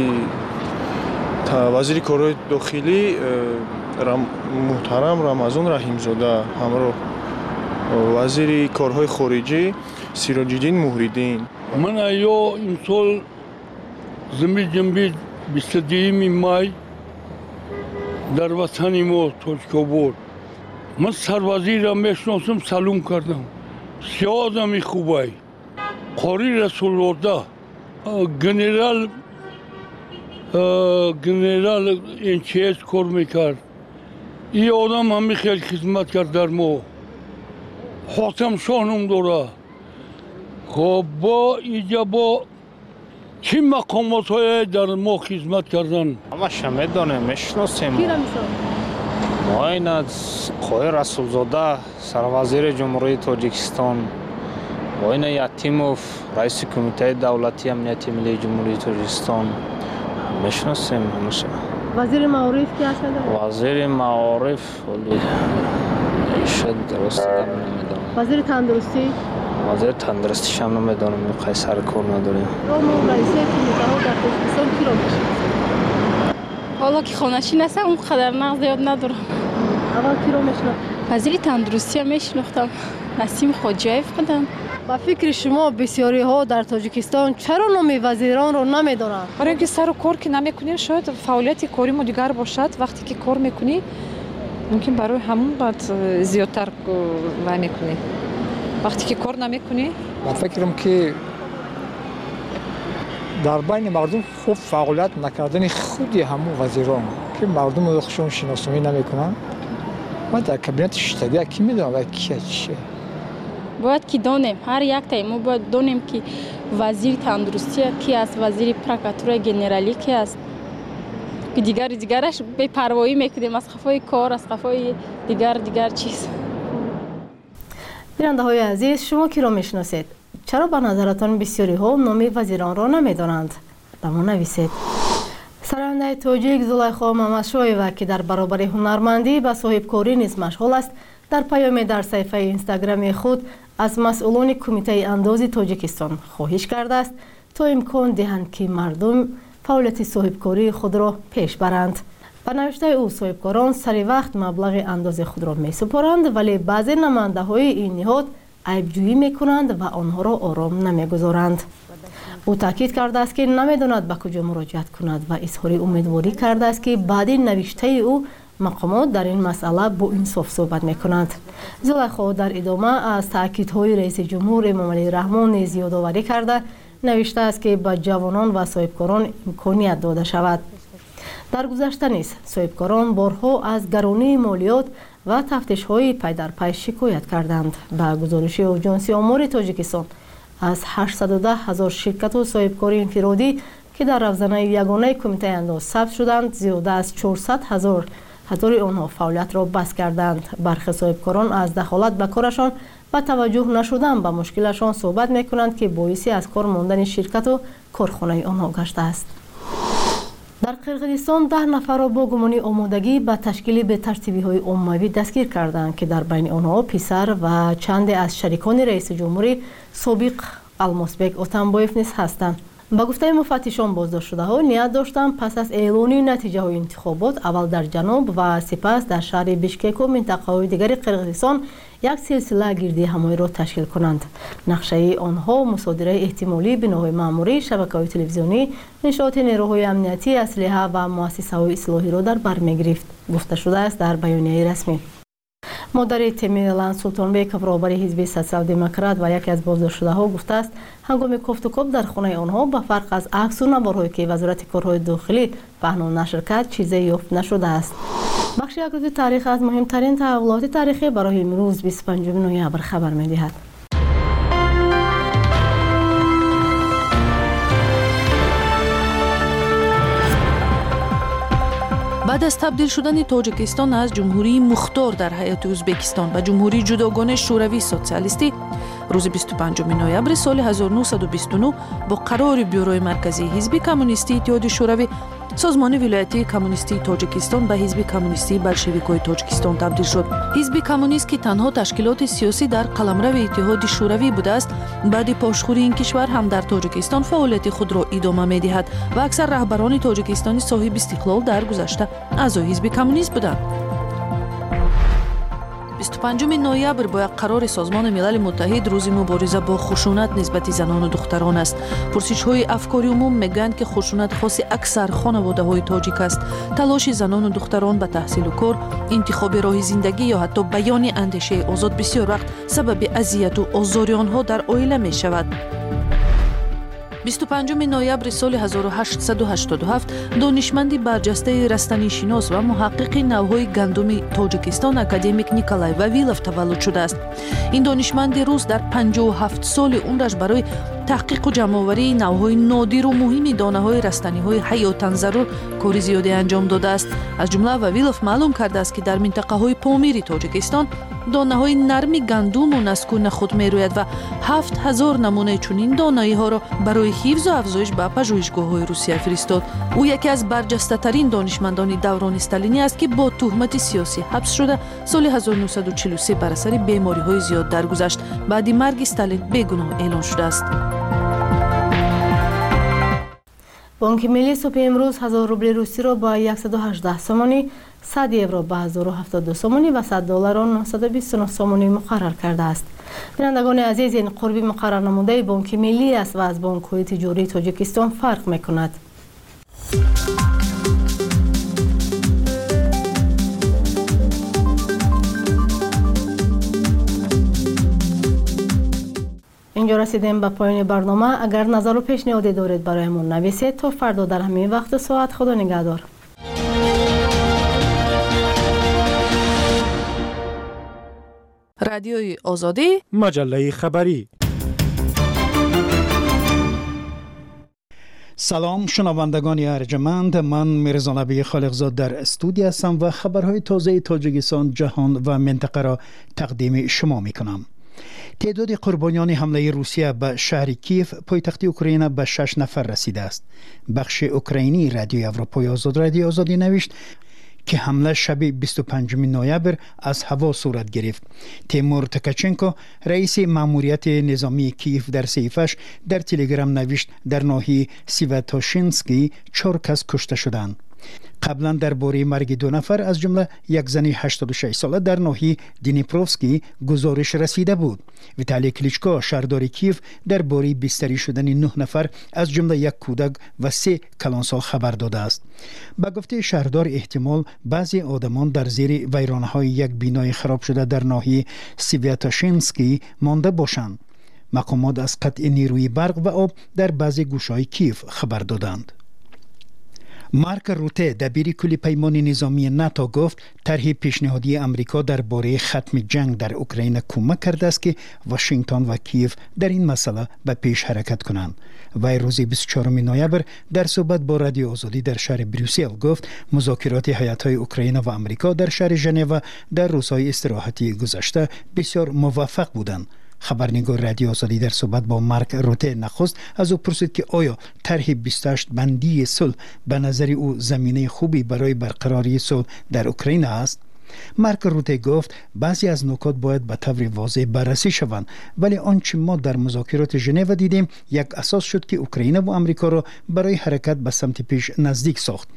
وزیر کارهای داخلی محترم رمضان رحیمزاده همراه وزیر کارهای خارجی سیراج‌الدین موحدین. من ایا امسال زمین 22 مای در وطن ما تاجیک‌آباد من سروزیر را میشناسم، سلام کردم. سیاه آدمی خوبه، قاری رسول‌زاده، گنرال این چیز کار میکرد. این آدم همی خیلی خدمت کرد در ما. خاتم شاهنم داره. خب با اینجا با چی مقامات های در ما خدمت کردن؟ همه شما دانه میشناسیم. ما این از قای رسولزاده سروزیر جمهوری تاجیکستان، و این یتیموف رئیس کمیته دولتی امنیتی ملی جمهوری تاجیکستان میشناسیم همشه. وزیر معارف کی هست؟ وزیر معارف ولی شد درست نمیدونم. وزیر تندرستی؟ وزیر تندرستی هم نمیدونم، قیصر کار نداریم. نام رئیس کمیته ها در تاجیکستان کی را میشناسید؟ حالا که خانه‌شین هستم اون قدر نقد یاد ندارم. اول کی را میشناسید؟ وزیر تندرستی میشناختم، نسیم خواجایف بودن. با فکر شما بسیاری ها در تاجیکستان چرا نام وزیران رو نمیدونند؟ برای اینکه سر و کار که نمیکنی، شاید فعالیت کاری ما دیگر باشد. وقتی که کار میکنی ممکن برای همون بعد زیادتر میکنی. وقتی که کار نمیکنی من فکرم که در بین مردم خوب فعالیت نکردن خودی همون وزیران که مردم رو خودشون شناسایی نمیکنن. ما در کابینت شتابی کی میدونه کی چیه؟ باید که دانیم، هر یک تای ما باید دانیم که وزیر تندرستی کی است، وزیر پرکاتور گنرالی کی است. که دیگرش به پروایی میکنیم از خفای کار، از خفای دیگر چیز. بیننده های عزیز، شما کی را میشناسید؟ چرا به نظرتان بسیاری ها نام وزیران را نمیدانند؟ به ما نویسید. سرانده تاجیک زلیخا ممشویوه که در برابر هنرمندی به صاحبکاری نیز مشغول است، در پیام در صفحه اینستاگرام خود از مسئولان کمیته اندازی تاجیکستان خواهش کرده است تا امکان دهند که مردم فعالیت صاحبکاری خود را پیش برند. به نوشته او صاحبکاران سری وقت مبلغ اندازه خود را می سپارند، ولی بعضی نماینده های این نهاد عیبجویی میکنند و آنها را آرام نمیگذارند. او تاکید کرده است که نمیداند به کجا مراجعت کند و اظهار امیدواری کرده است که بعد نوشته او مقامات در این مسئله با انصاف صحبت میکنند. زلیخا در ادامه از تاکیدهای رئیس جمهور امام علی رحمان نیز یادآوری کرده نوشته است که به جوانان و صاحبکاران امکانیت داده شود. در گذشته نیز صاحبکاران بارها از گرانی مالیات و تفتیش‌های پی در پی شکایت کردند. به گزارش آژانس آمار تاجیکستان از 810,000 شرکت و صاحبکار انفرادی که در روزنه یگانه کمیته انداز ثبت شدند، زیاده از 400,000 آنها فعالیت را بس کردند. برخی صاحبکاران از دخالت به کارشان و توجه نشدن به مشکلشان صحبت میکنند که باعثی از کار ماندن شرکت و کارخانه آنها گشته است. در قرقیزستان 10 نفر را با گمان آمادگی به تشکیل به ترتیبی‌های عمومی دستگیر کردند که در بین آنها پسر و چند از شریکان رئیس جمهوری سابق الماسبک اتنبایف نیز هستند. با گفته مفتشان بازداشت شده ها نیت داشتند پس از اعلان نتیجه های انتخابات اول در جنوب و سپس در شهر بیشکک و منطقه های دیگر قرقیزستان یک سلسله گردی همایی را تشکیل کنند. نقشه آنها مصادره احتمالی بناهای ماموری، شبکه‌های تلویزیونی، انشاءات نیروهای امنیتی، اسلحه و مؤسسه‌های اصلاحی را در بر می‌گرفت، گفته شده است در بیانیه رسمی. مدیر تیمیلان سلطانبک برابر حزب سوسیال دموکرات و یکی از بازداشت شده‌ها گفته است هنگام گفتگو در خانه آنها به فرق از عکس و نوارهایی که وزارت کارهای داخلی پهنان نشر کرد چیزی یافت نشده است. بخش یک روز تاریخ از مهمترین تحولات تاریخی برای امروز 25 نوامبر خبر می‌دهد. بعد از تبدیل شدن تاجیکستان از جمهوری مختار در هیئت ازبکستان به جمهوری جداگانه شوروی سوسیالیستی روز 25 نوامبر سال 1929 با قرار بیوروی مرکزی حزب کمونیستی اتحاد شوروی سازمان ولایتی کمونیستی تاجیکستان به حزب کمونیستی بلشویک‌های تاجیکستان تبدیل شد. حزب کمونیست که تنها تشکیلات سیاسی در قلمرو اتحاد شوروی بوده است، بعد پاشخوری این کشور هم در تاجیکستان فعالیت خود را ادامه می‌دهد و اکثر رهبران تاجیکستانی صاحب استقلال در گذشته اعضای حزب کمونیست بودند. 25 نوامبر با یک قرار سازمان ملل متحد روز مبارزه با خشونت نسبت زنان و دختران است. پرسش‌های افکاری عموم میگویند که خشونت خاص اکثر خانواده‌های تاجیک است. تلاش زنان و دختران به تحصیل و کار، انتخاب راه زندگی یا حتی بیان اندیشه آزاد بسیار وقت سبب اذیت و آزار آنها در عائله می‌شود. 25 نوامبر سال 1887 دانشمندی برجسته رستنی شناس و محقق نوهای گندم تاجیکستان اکادمیک نیکولای واویلوف تولد شده است. این دانشمند روس در 57 سال عمرش برای تحقیق و جمع‌آوری نوهای نادر و مهم دانه‌های رستنی‌های حیاتاً ضرور کار زیادی انجام داده است. از جمله واویلوف معلوم کرده است که در منطقه‌های پامیر تاجیکستان دانه‌های نرم گندم و نسک و نخود می‌روید و 7000 نمونه چنین دانه‌ها را برای حفظ و افزایش به پژوهشگاه‌های روسیه فرستاد. او یکی از برجسته‌ترین دانشمندان دوران استالینی است که با تهمت سیاسی حبس شده سال 1943 بر اثر بیماری‌های زیاد درگذشت. بعد مرگ استالین بیگناه اعلان شده است. بانک ملی صبح امروز 1000 روبل روسی را با 118 سومانی، 100 یورو با 1072 سومانی و 100 دلار را 929 سومانی مقرر کرده است. بینندگان عزیز، این قربی مقرر نموده بانک ملی است و از بانک‌های تجاری تاجیکستان فرق می‌کند. اینجا رسیدیم به پایان برنامه. اگر نظر و پیشنهادی دارید برایمون نویسید. تا فردا در همین وقت ساعت. خدا نگهدار. رادیوی آزادی، مجله خبری. سلام شنوندگان ارجمند، من میرزا نبی خالقزاد در استودیو هستم و خبرهای تازه تاجیکستان، جهان و منطقه را تقدیم شما میکنم. تعداد قربانیان حمله روسیه به شهر کیف پایتخت اوکراین به 6 نفر رسیده است. بخش اوکراینی رادیو اروپای آزاد رادیو آزادی نوشت که حمله شب 25 نوامبر از هوا صورت گرفت. تیمور تکاچنکو رئیس ماموریت نظامی کیف در صحیفه‌اش در تلگرام نوشت در ناحیه سیواتوشینسکی 4 کس کشته شدند. قبلا درباره مرگ 2 نفر از جمله یک زن 86 ساله در ناحیه دینیپروفسکی گزارش رسیده بود. ویتالی کلیچکو شهردار کیف درباره بستری شدن 9 نفر از جمله یک کودک و 3 کلانسال خبر داده است. با گفته شهردار احتمال بعضی آدمان در زیر ویرانه‌های یک بینای خراب شده در ناحیه سیویاتاشینسکی مانده باشند. مقامات از قطع نیروی برق و آب در بعضی گوشه‌های کیف خبر دادند. مارک روته دبیر کل پیمان نظامی ناتو گفت طرح پیشنهادی امریکا درباره ختم جنگ در اوکراین کمک کرده است که واشنگتن و کیف در این مسئله به پیش حرکت کنند. وی روز 24 نوامبر در صحبت با رادیو آزادی در شهر بروسل گفت مذاکرات هیات‌های اوکراین و امریکا در شهر ژنو در روزهای استراحتی گذشته بسیار موفق بودند. خبرنگار رادیو آزادی در صحبت با مارک روته نخست از او پرسید که آیا طرح 28 بندی صلح به نظر او زمینه خوبی برای برقراری صلح در اوکراین است. مارک روته گفت بعضی از نکات باید به طور واضح بررسی شوند، ولی آنچه ما در مذاکرات ژنو دیدیم یک اساس شد که اوکراین و امریکا را برای حرکت به سمت پیش نزدیک ساخت.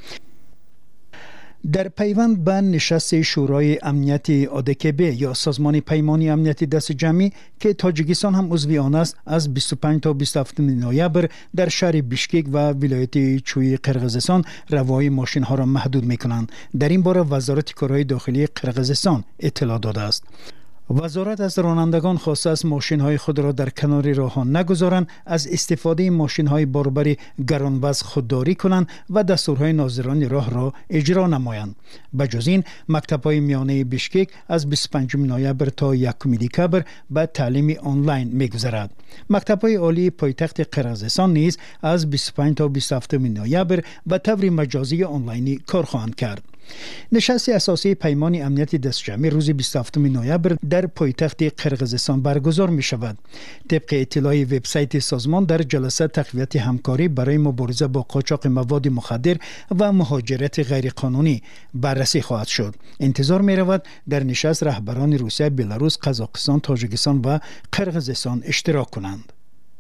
در پیوند به نشست شورای امنیت آدکب یا سازمان پیمانی امنیت دست جمعی که تاجیکستان هم عضو آن است از 25 تا 27 نوامبر در شهر بیشکک و ولایت چوی قرقیزستان روای ماشین ها را محدود می‌کنند. در این باره وزارت کارهای داخلی قرقیزستان اطلاع داده است. وزارت از رانندگان خواسته است ماشین‌های خود را در کنار راه‌ها نگذارند، از استفاده ماشین‌های باربر گرانوزن خودداری کنند و دستورهای ناظران راه را اجرا نمایند. بجز این مکتب‌های میانه بیشکک از 25 نوامبر تا 1 دکمبر به تعلیم آنلاین می‌گذرد. مکتب‌های عالی پایتخت قرقیزستان نیز از 25 تا 27 نوامبر به طور مجازی آنلاینی کار خواهند کرد. نشست اساسی پیمان امنیت دست جمعی روز 27 نوامبر در پایتخت قرقیزستان برگزار می شود. طبق اطلاع وبسایت سازمان در جلسه تقویت همکاری برای مبارزه با قاچاق مواد مخدر و مهاجرت غیرقانونی بررسی خواهد شد. انتظار می رود در نشست رهبران روسیه، بلاروس، قزاقستان، تاجیکستان و قرقیزستان اشتراک کنند.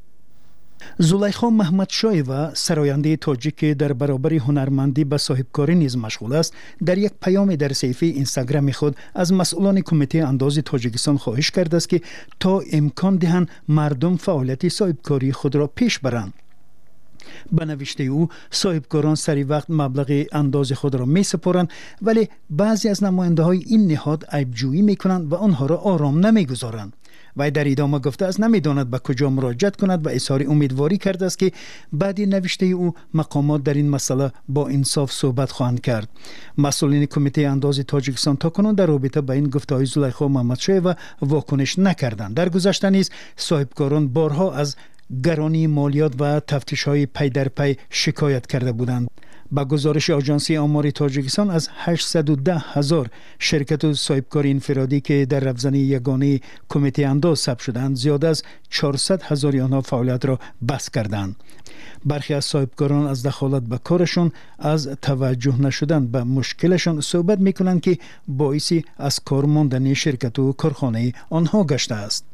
زلیخا محمدشایوا سراینده تاجیک در برابر هنرمندی به صاحبکاری نیز مشغول است در یک پیام در صفحه اینستاگرام خود از مسئولان کمیته انداز تاجیکستان خواهش کرده است که تا امکان دهند مردم فعالیت صاحبکاری خود را پیش برند. به نوشته او صاحبکاران سری وقت مبلغ انداز خود را می سپارند، ولی بعضی از نماینده های این نهاد عیبجویی می کنند و آنها را آرام نمی گذارند. و در ادامه گفته است نمیداند به کجا مراجعت کند و اظهار امیدواری کرده است که بعد نوشته او مقامات در این مسئله با انصاف صحبت خواهند کرد. مسئولین کمیته انداز تاجیکستان تاکنون در رابطه با این گفته‌های زلیخا محمدشایوا واکنش نکردند. در گذشته نیز صاحبکاران بارها از گرانی مالیات و تفتیش‌های پی در پی شکایت کرده بودند. با گزارش آژانس آمار تاجیکستان از 810,000 شرکت و صاحبکار انفرادی که در رفزن یگانه کمیته انداز ثبت شدند، زیاد از 400,000 آنها فعالیت را بس کردند. برخی از صاحبکاران از دخالت به کارشان از توجه نشدن به مشکلشان صحبت می‌کنند که باعثی از کار ماندن شرکت و کارخانه آنها گشته است.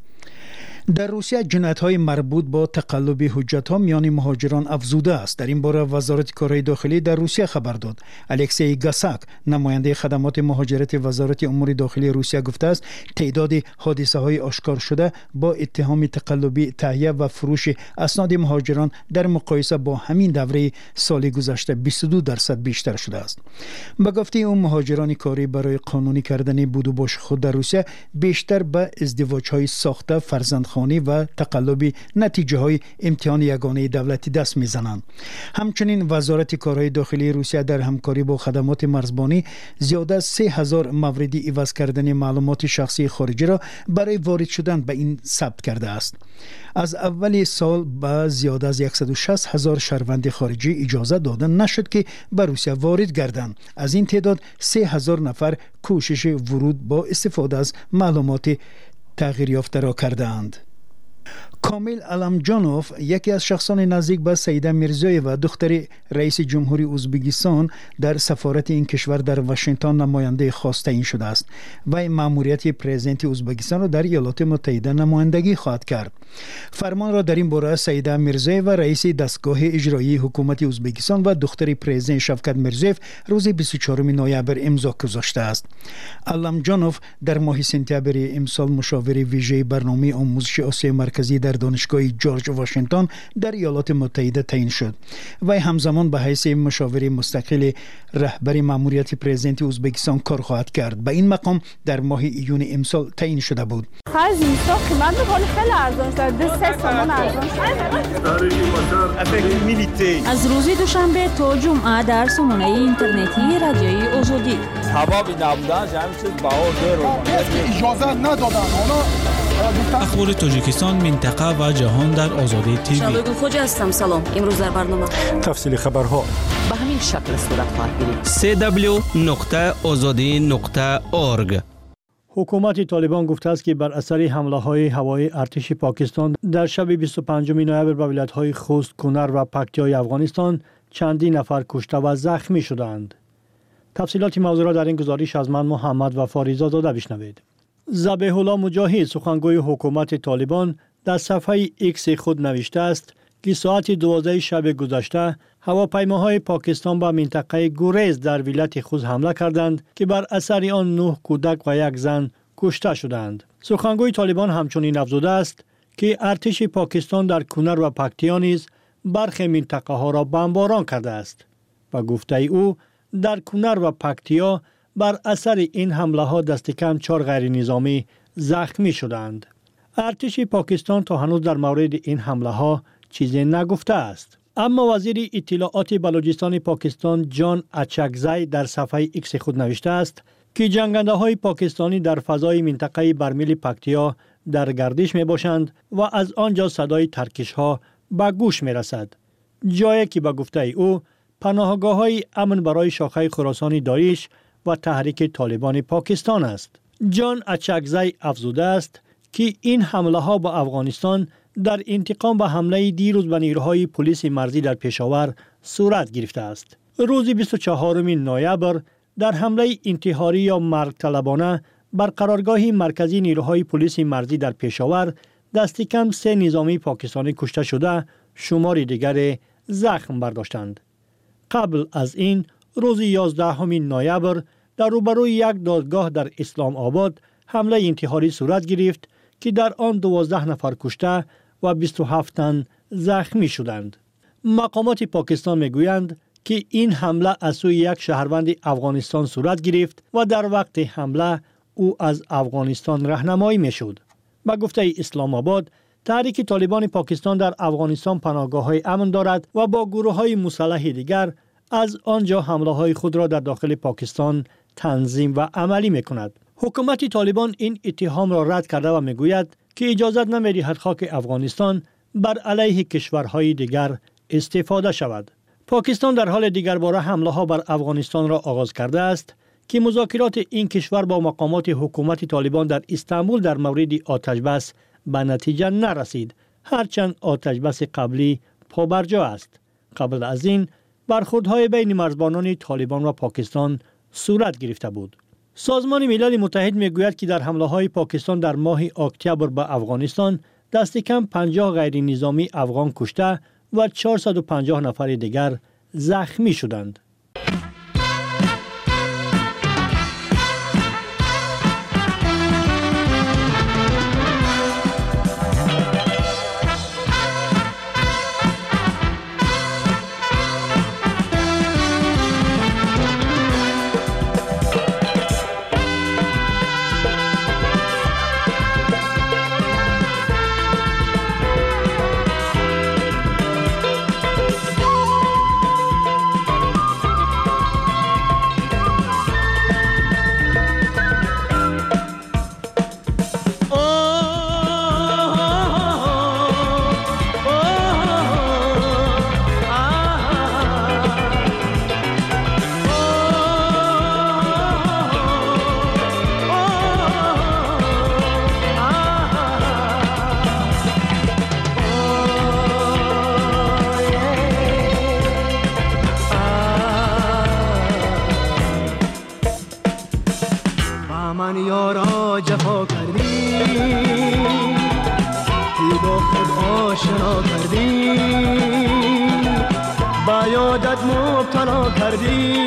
در روسیه جنایت‌های مربوط با تقلب حجت‌ها میان مهاجران افزوده است. در این باره وزارت کارهای داخلی در روسیه خبر داد. الکسی گاساک نماینده خدمات مهاجرت وزارت امور داخلی روسیه گفته است تعداد حادثه‌های آشکار شده با اتهام تقلبی تهیه و فروش اسناد مهاجران در مقایسه با همین دوره سال گذشته 22% بیشتر شده است. به گفته او مهاجران کاری برای قانونی کردن بود و باش خود در روسیه بیشتر به ازدواج‌های ساخته، فرزندخوانی و تقلبی نتیجه های امتحان یگانه دولتی دست میزنند. همچنین وزارت کارهای داخلی روسیه در همکاری با خدمات مرزبانی زیاده از 3,000 مورد عوض کردن معلومات شخصی خارجی را برای وارد شدن به این ثبت کرده است. از اول سال به زیاده از 160,000 شهروند خارجی اجازه داده نشد که به روسیه وارد گردند. از این تعداد 3,000 نفر کوشش ورود با استفاده از معلومات تغییر یافته را کردند. کامیل علمجانوف یکی از شخصان نزدیک به سیده میرزایوا دختر رئیس جمهوری ازبکستان در سفارت این کشور در واشنگتن نماینده خاص تعیین شده است و مأموریت پرزیدنت ازبکستان را در ایالات متحده نمایندگی خواهد کرد. فرمان را در این باره سیده میرزایف و رئیس دستگاه اجرایی حکومت ازبکستان و دختر پرزیدنت شفقت میرزایف روز 24 نوامبر امضا گذاشته است. علم جانوف در ماه سپتامبر امسال مشاور ویژه برنامه آموزش آسیای مرکزی در دانشگاه جورج واشنگتن در ایالات متحده تعیین شد. وی همزمان به حیث مشاور مستقل رهبر ماموریت پرزیدنت ازبکستان کار خواهد کرد. به این مقام در ماه ایون امسال تعیین شده بود. خرج اینستا قیمت میکنه خیلی ارزان شده. 3 تومان ارزان شده. از روز دوشنبه تا جمعه در سامانه اینترنتی رادیوی آزادی. حبابی نبودن همین چیز باور اجازه ندادن. اخبار تاجیکستان، منطقه و جهان در آزادی تیوی. شبگون خوج هستم. سلام. امروز در برنامه تفصیل خبرها به همین شکل صورت خواهد گرفت. www.azadi.org. حکومت طالبان گفته است که بر اثر حمله‌های هوایی ارتش پاکستان در شب 25 نوامبر به ولایت‌های خوست، کنر و پکتیای افغانستان چندین نفر کشته و زخمی شدند. تفصیلات موضوع را در این گزارش از من محمد و فاریزا زاده بشنوید. ذبیح الله مجاهد سخنگوی حکومت طالبان در صفحه ایکس خود نوشته است که ساعت 12 شب گذشته هواپیماهای پاکستان به منطقه گوریز در ولایت خوست حمله کردند که بر اثر آن 9 کودک و 1 زن کشته شدند. سخنگوی طالبان همچنین افزوده است که ارتش پاکستان در کنر و پکتیا نیز برخی منطقه ها را بمباران کرده است و گفته او در کنر و پکتیا بر اثر این حمله ها دست کم 4 غیر نظامی زخمی شدند. ارتش پاکستان تا هنوز در مورد این حمله ها چیزی نگفته است. اما وزیر اطلاعات بلوچستان پاکستان جان اچکزی در صفحه ایکس خود نوشته است که جنگنده های پاکستانی در فضای منطقه برمل پکتیا در گردش می باشند و از آنجا صدای ترکش ها به گوش می رسد. جایی که به گفته او پناهگاه های امن برای شاخه خراسانی داعش و تحریک طالبان پاکستان است. جان اچکزی افزوده است که این حمله ها با افغانستان در انتقام به حمله دیروز به نیروهای پلیس مرزی در پشاور صورت گرفته است. روز 24 نوامبر در حمله انتحاری یا مرگ طلبانه بر قرارگاه مرکزی نیروهای پلیس مرزی در پشاور دست کم 3 نظامی پاکستانی کشته شده، شماری دیگر زخم برداشتند. قبل از این روز 11 نوامبر در روبروی یک دادگاه در اسلام آباد حمله انتحاری صورت گرفت که در آن 12 نفر کشته و 27 تن زخمی شدند. مقامات پاکستان میگویند که این حمله از سوی یک شهروند افغانستان صورت گرفت و در وقت حمله او از افغانستان راهنمایی میشد. با گفته اسلام آباد، تحریک طالبان پاکستان در افغانستان پناهگاه‌های امن دارد و با گروه‌های مسلح دیگر از آنجا حمله‌های خود را در داخل پاکستان تنظیم و عملی می‌کند. حکومت طالبان این اتهام را رد کرده و میگوید که اجازت نمی‌دهد خاک افغانستان بر علیه کشورهای دیگر استفاده شود. پاکستان در حال دیگرباره حمله‌ها بر افغانستان را آغاز کرده است که مذاکرات این کشور با مقامات حکومت طالبان در استانبول در مورد آتشبس به نتیجه نرسید، هرچند آتشبس قبلی پابرجا است. قبل از این برخوردهای بین مرزبانان طالبان و پاکستان صورت گرفته بود. سازمان ملل متحد میگوید که در حمله‌های پاکستان در ماه اکتبر به افغانستان دست کم 50 غیر نظامی افغان کشته و 450 نفر دیگر زخمی شدند. آشنا کردی با یادت مبتلا کردی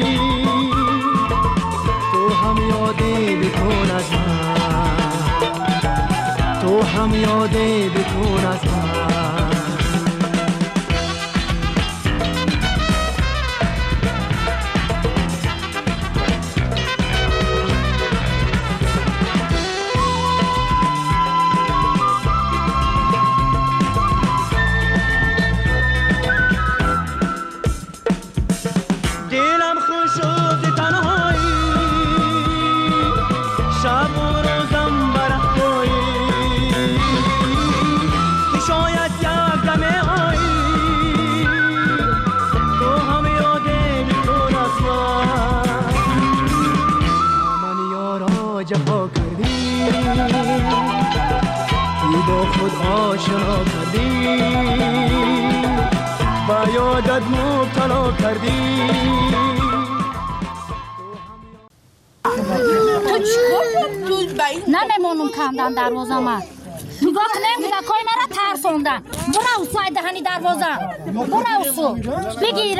تو هم یادی بکن از من تو هم یادی بکن از من آشنا کردی با یادت مبتلا کردی تو چیکار نمیمونم کندن دروازه من نگاه کنم کدکای مرا ترسوندن برو سای دهنی دروازه برو بگیره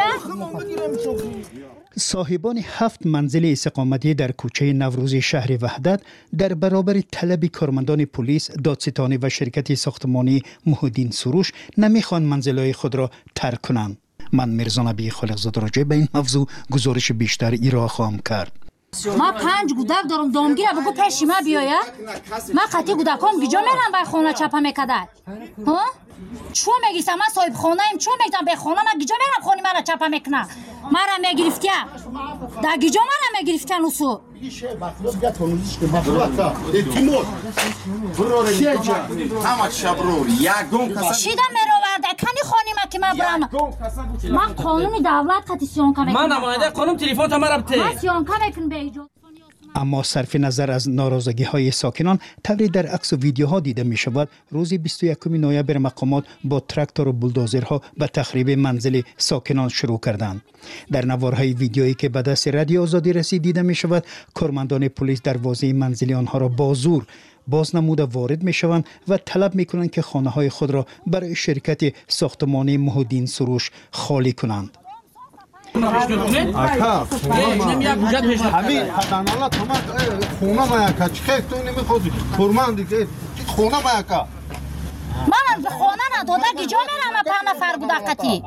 صاحبان 7 منزل استقامتی در کوچه نوروزی شهر وحدت در برابر طلب کارمندان پلیس، دادستانی و شرکت ساختمانی محودین سروش نمیخوان منزلهای خود را ترک کنند. من میرزا نبی خالقزاده راجع به این موضوع گزارش بیشتر ارائه خواهم کرد. ما 5 گودک دارم دامگیره بگو پیش ما بیاید من قطعی گودکام گیجا میرم بای خونه چپا میکدد ها چون میگیسم من صاحب خانه ایم چون میگم به خانه من گیجا میرم خونی مرا چپا میکنه مرا میگرفتیا در گیجا مرا میگرفتن اوسو شیدم میروورده کنی خانی ما که من برم من قانون دولت قطعی سیانکا میکنم من نماینده قانون تلفن تا مرا بته من سیانکا میکنم به ایجاد اما صرف نظر از ناراضگی های ساکنان طوری در عکس و ویدیوها دیده می شود روز 21 نوامبر مقامات با تراکتور و بولدوزرها به تخریب منزل ساکنان شروع کردند. در نوارهای ویدیویی که به دست رادیو آزادی رسید دیده می شود کارمندان پلیس دروازه منزل آنها را با زور بازنموده وارد می شوند و طلب می کنند که خانه های خود را برای شرکت ساختمانی محودین سروش خالی کنند. اکا همین حدانالا تو من خونه ما یکا چه تو نمیخوادی کورمان دیگه خونه ما یکا من به خونه نداده گیجا میرم 5 نفر گودکتی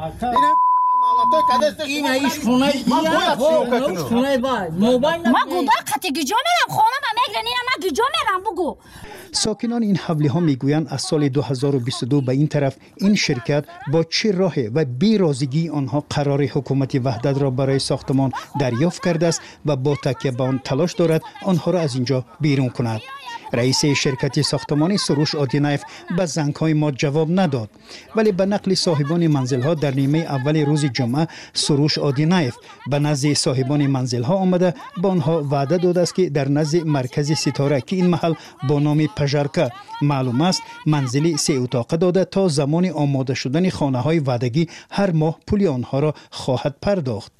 این ایش خونه ما گودکتی گیجا میرم خونه ما میگرنی من گیجا میرم بگو ساکنان این حولی ها میگویند از سال 2022 به این طرف این شرکت با چه راه و بی‌رازگی آنها قرار حکومت وحدت را برای ساختمان دریافت کرده است و با تکیه به آن تلاش دارد آنها را از اینجا بیرون کند. رئیس شرکت ساختمانی سروش آدینایف به زنگ‌های ما جواب نداد، ولی به نقل صاحبان منزل‌ها در نیمه اول روز جمعه سروش آدینایف به نزد صاحبان منزل‌ها آمده با آنها وعده داده است که در نزد مرکز ستاره که این محل با نام پژارکا معلوم است منزلی 3 اتاقه داده تا زمان آماده شدن خانه‌های وعدگی هر ماه پول آنها را خواهد پرداخت.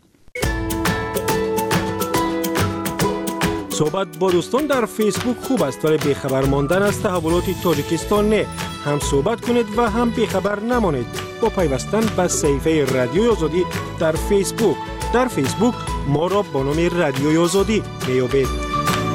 صحبت با دوستان در فیسبوک خوب است ولی بیخبر ماندن از تحولات تاجیکستان نه. هم صحبت کنید و هم بیخبر نمانید با پیوستن به صفحه رادیوی آزادی در فیسبوک. در فیسبوک ما را با نام رادیوی آزادی میابید.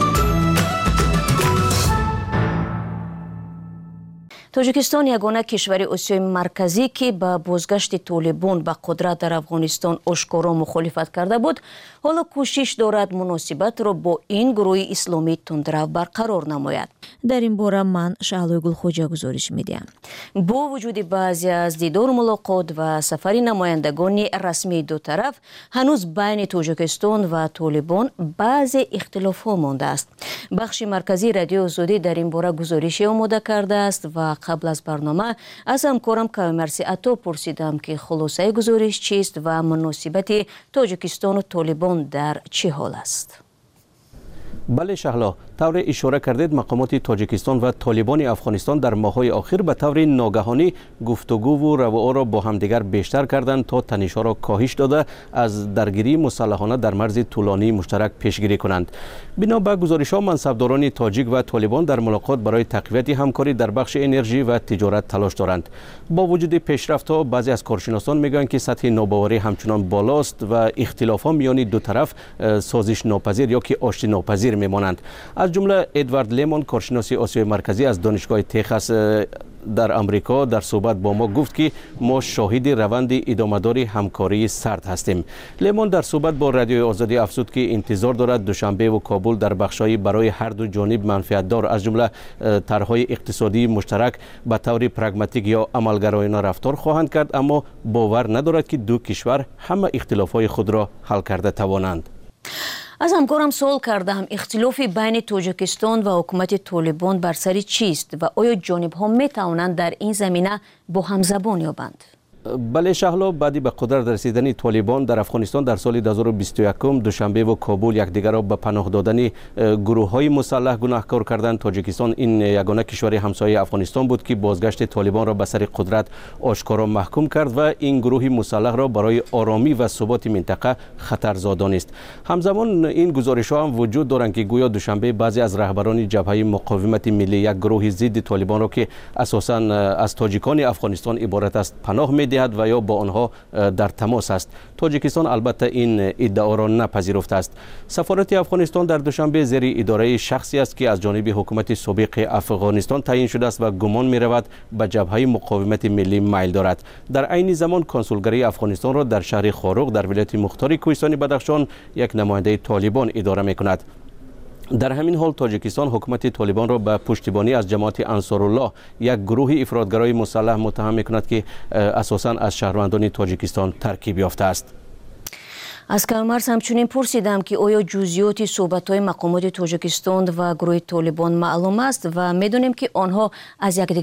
тоҷикистон ягона кишвари осиёи марказӣ ки ба бозгашти толибон ба қудрат дар афғонистон ошкоро мухолифат карда буд ҳоло кӯшиш дорад муносибатро бо ин гурӯҳи исломии тундрав барқарор намояд. дар ин бора ман шаҳлои гулхоҷа гузориш медиҳам. бо вуҷуди баъзе аз дидору мулоқот ва сафари намояндагони расмии ду тараф ҳанӯз байни тоҷикистон ва толибон баъзе ихтилофҳо мондааст. бахши марказии радиои озодӣ дар ин бора гузорише омода кардааст ва қабл аз барнома аз ҳамкорам кавимарси ато пурсидам ки хулосаи гузориш чист ва муносибати тоҷикистону толибон дар чӣ ҳол аст. بله شهلا، طور اشاره کردید مقامات تاجیکستان و طالبان افغانستان در ماه‌های اخیر به طور ناگهانی گفتگو و روابط را با همدیگر بیشتر کردند تا تنش‌ها را کاهش داده از درگیری مسلحانه در مرز طولانی مشترک پیشگیری کنند. بنا به گزارش‌ها منصبداران تاجیک و طالبان در ملاقات برای تقویت همکاری در بخش انرژی و تجارت تلاش دارند. با وجود پیشرفت‌ها بعضی از کارشناسان میگویند که سطح ناباوری همچنان بالاست و اختلافات میان دو طرف سازش ناپذیر یا که آشتی ناپذیر میمانند. از جمله ادوارد لیمون کارشناس آسیای مرکزی از دانشگاه تگزاس در امریکا در صحبت با ما گفت که ما شاهد روند ادامه‌دار همکاری سرد هستیم. لیمون در صحبت با رادیوی آزادی افزود که انتظار دارد دوشنبه و کابل در بخش‌های برای هر دو جانب منفعت دار از جمله طرح‌های اقتصادی مشترک به طور پرگماتیک یا عملگرایانه رفتار خواهند کرد، اما باور ندارد که دو کشور همه اختلافات خود را حل کرده توانند. از همکارم سوال کردم اختلافی بین تاجیکستان و حکومت طالبان بر سر چیست و آیا جانب‌ها می‌توانند در این زمینه با هم زبان یابند؟ بله شهلا، بعدی به قدرت رسیدن طالبان در افغانستان در سال 2021 دوشنبه و کابل یکدیگر را به پناه دادن گروه‌های مسلح گناهکار کردند. تاجیکستان این یگانه کشور همسایه افغانستان بود که بازگشت طالبان را به سر قدرت آشکارا محکوم کرد و این گروه مسلح را برای آرامی و ثبات منطقه خطرزا دانست. همزمان این گزارش‌ها هم وجود دارند که گویا دوشنبه بعضی از رهبران جبهه مقاومت ملی یک گروه ضد طالبان را که اساساً از تاجیکان افغانستان عبارت است پناه می‌دهد و یا با آنها در تماس است. تاجیکستان البته این ادعا را نپذیرفته است. سفارت افغانستان در دوشنبه زیر اداره شخصی است که از جانب حکومت سابق افغانستان تعیین شده است و گمان می رود به جبهه مقاومت ملی میل دارد. در عین زمان کنسولگری افغانستان را در شهر خاروق در ولایت مختار کوهستان بدخشان یک نماینده طالبان اداره می کند. در همین حال تاجیکستان حکومت طالبان را به پشتیبانی از جماعت انصارالله یک گروه افراطگرای مسلح متهم می‌کند که اساساً از شهروندان تاجیکستان ترکیب یافته است. از کارمرز همچنین پرسیدم که آیا جزئیات صحبت‌های مقامات تاجیکستان و گروه طالبان معلوم است و می‌دونیم که آنها از یکدیگر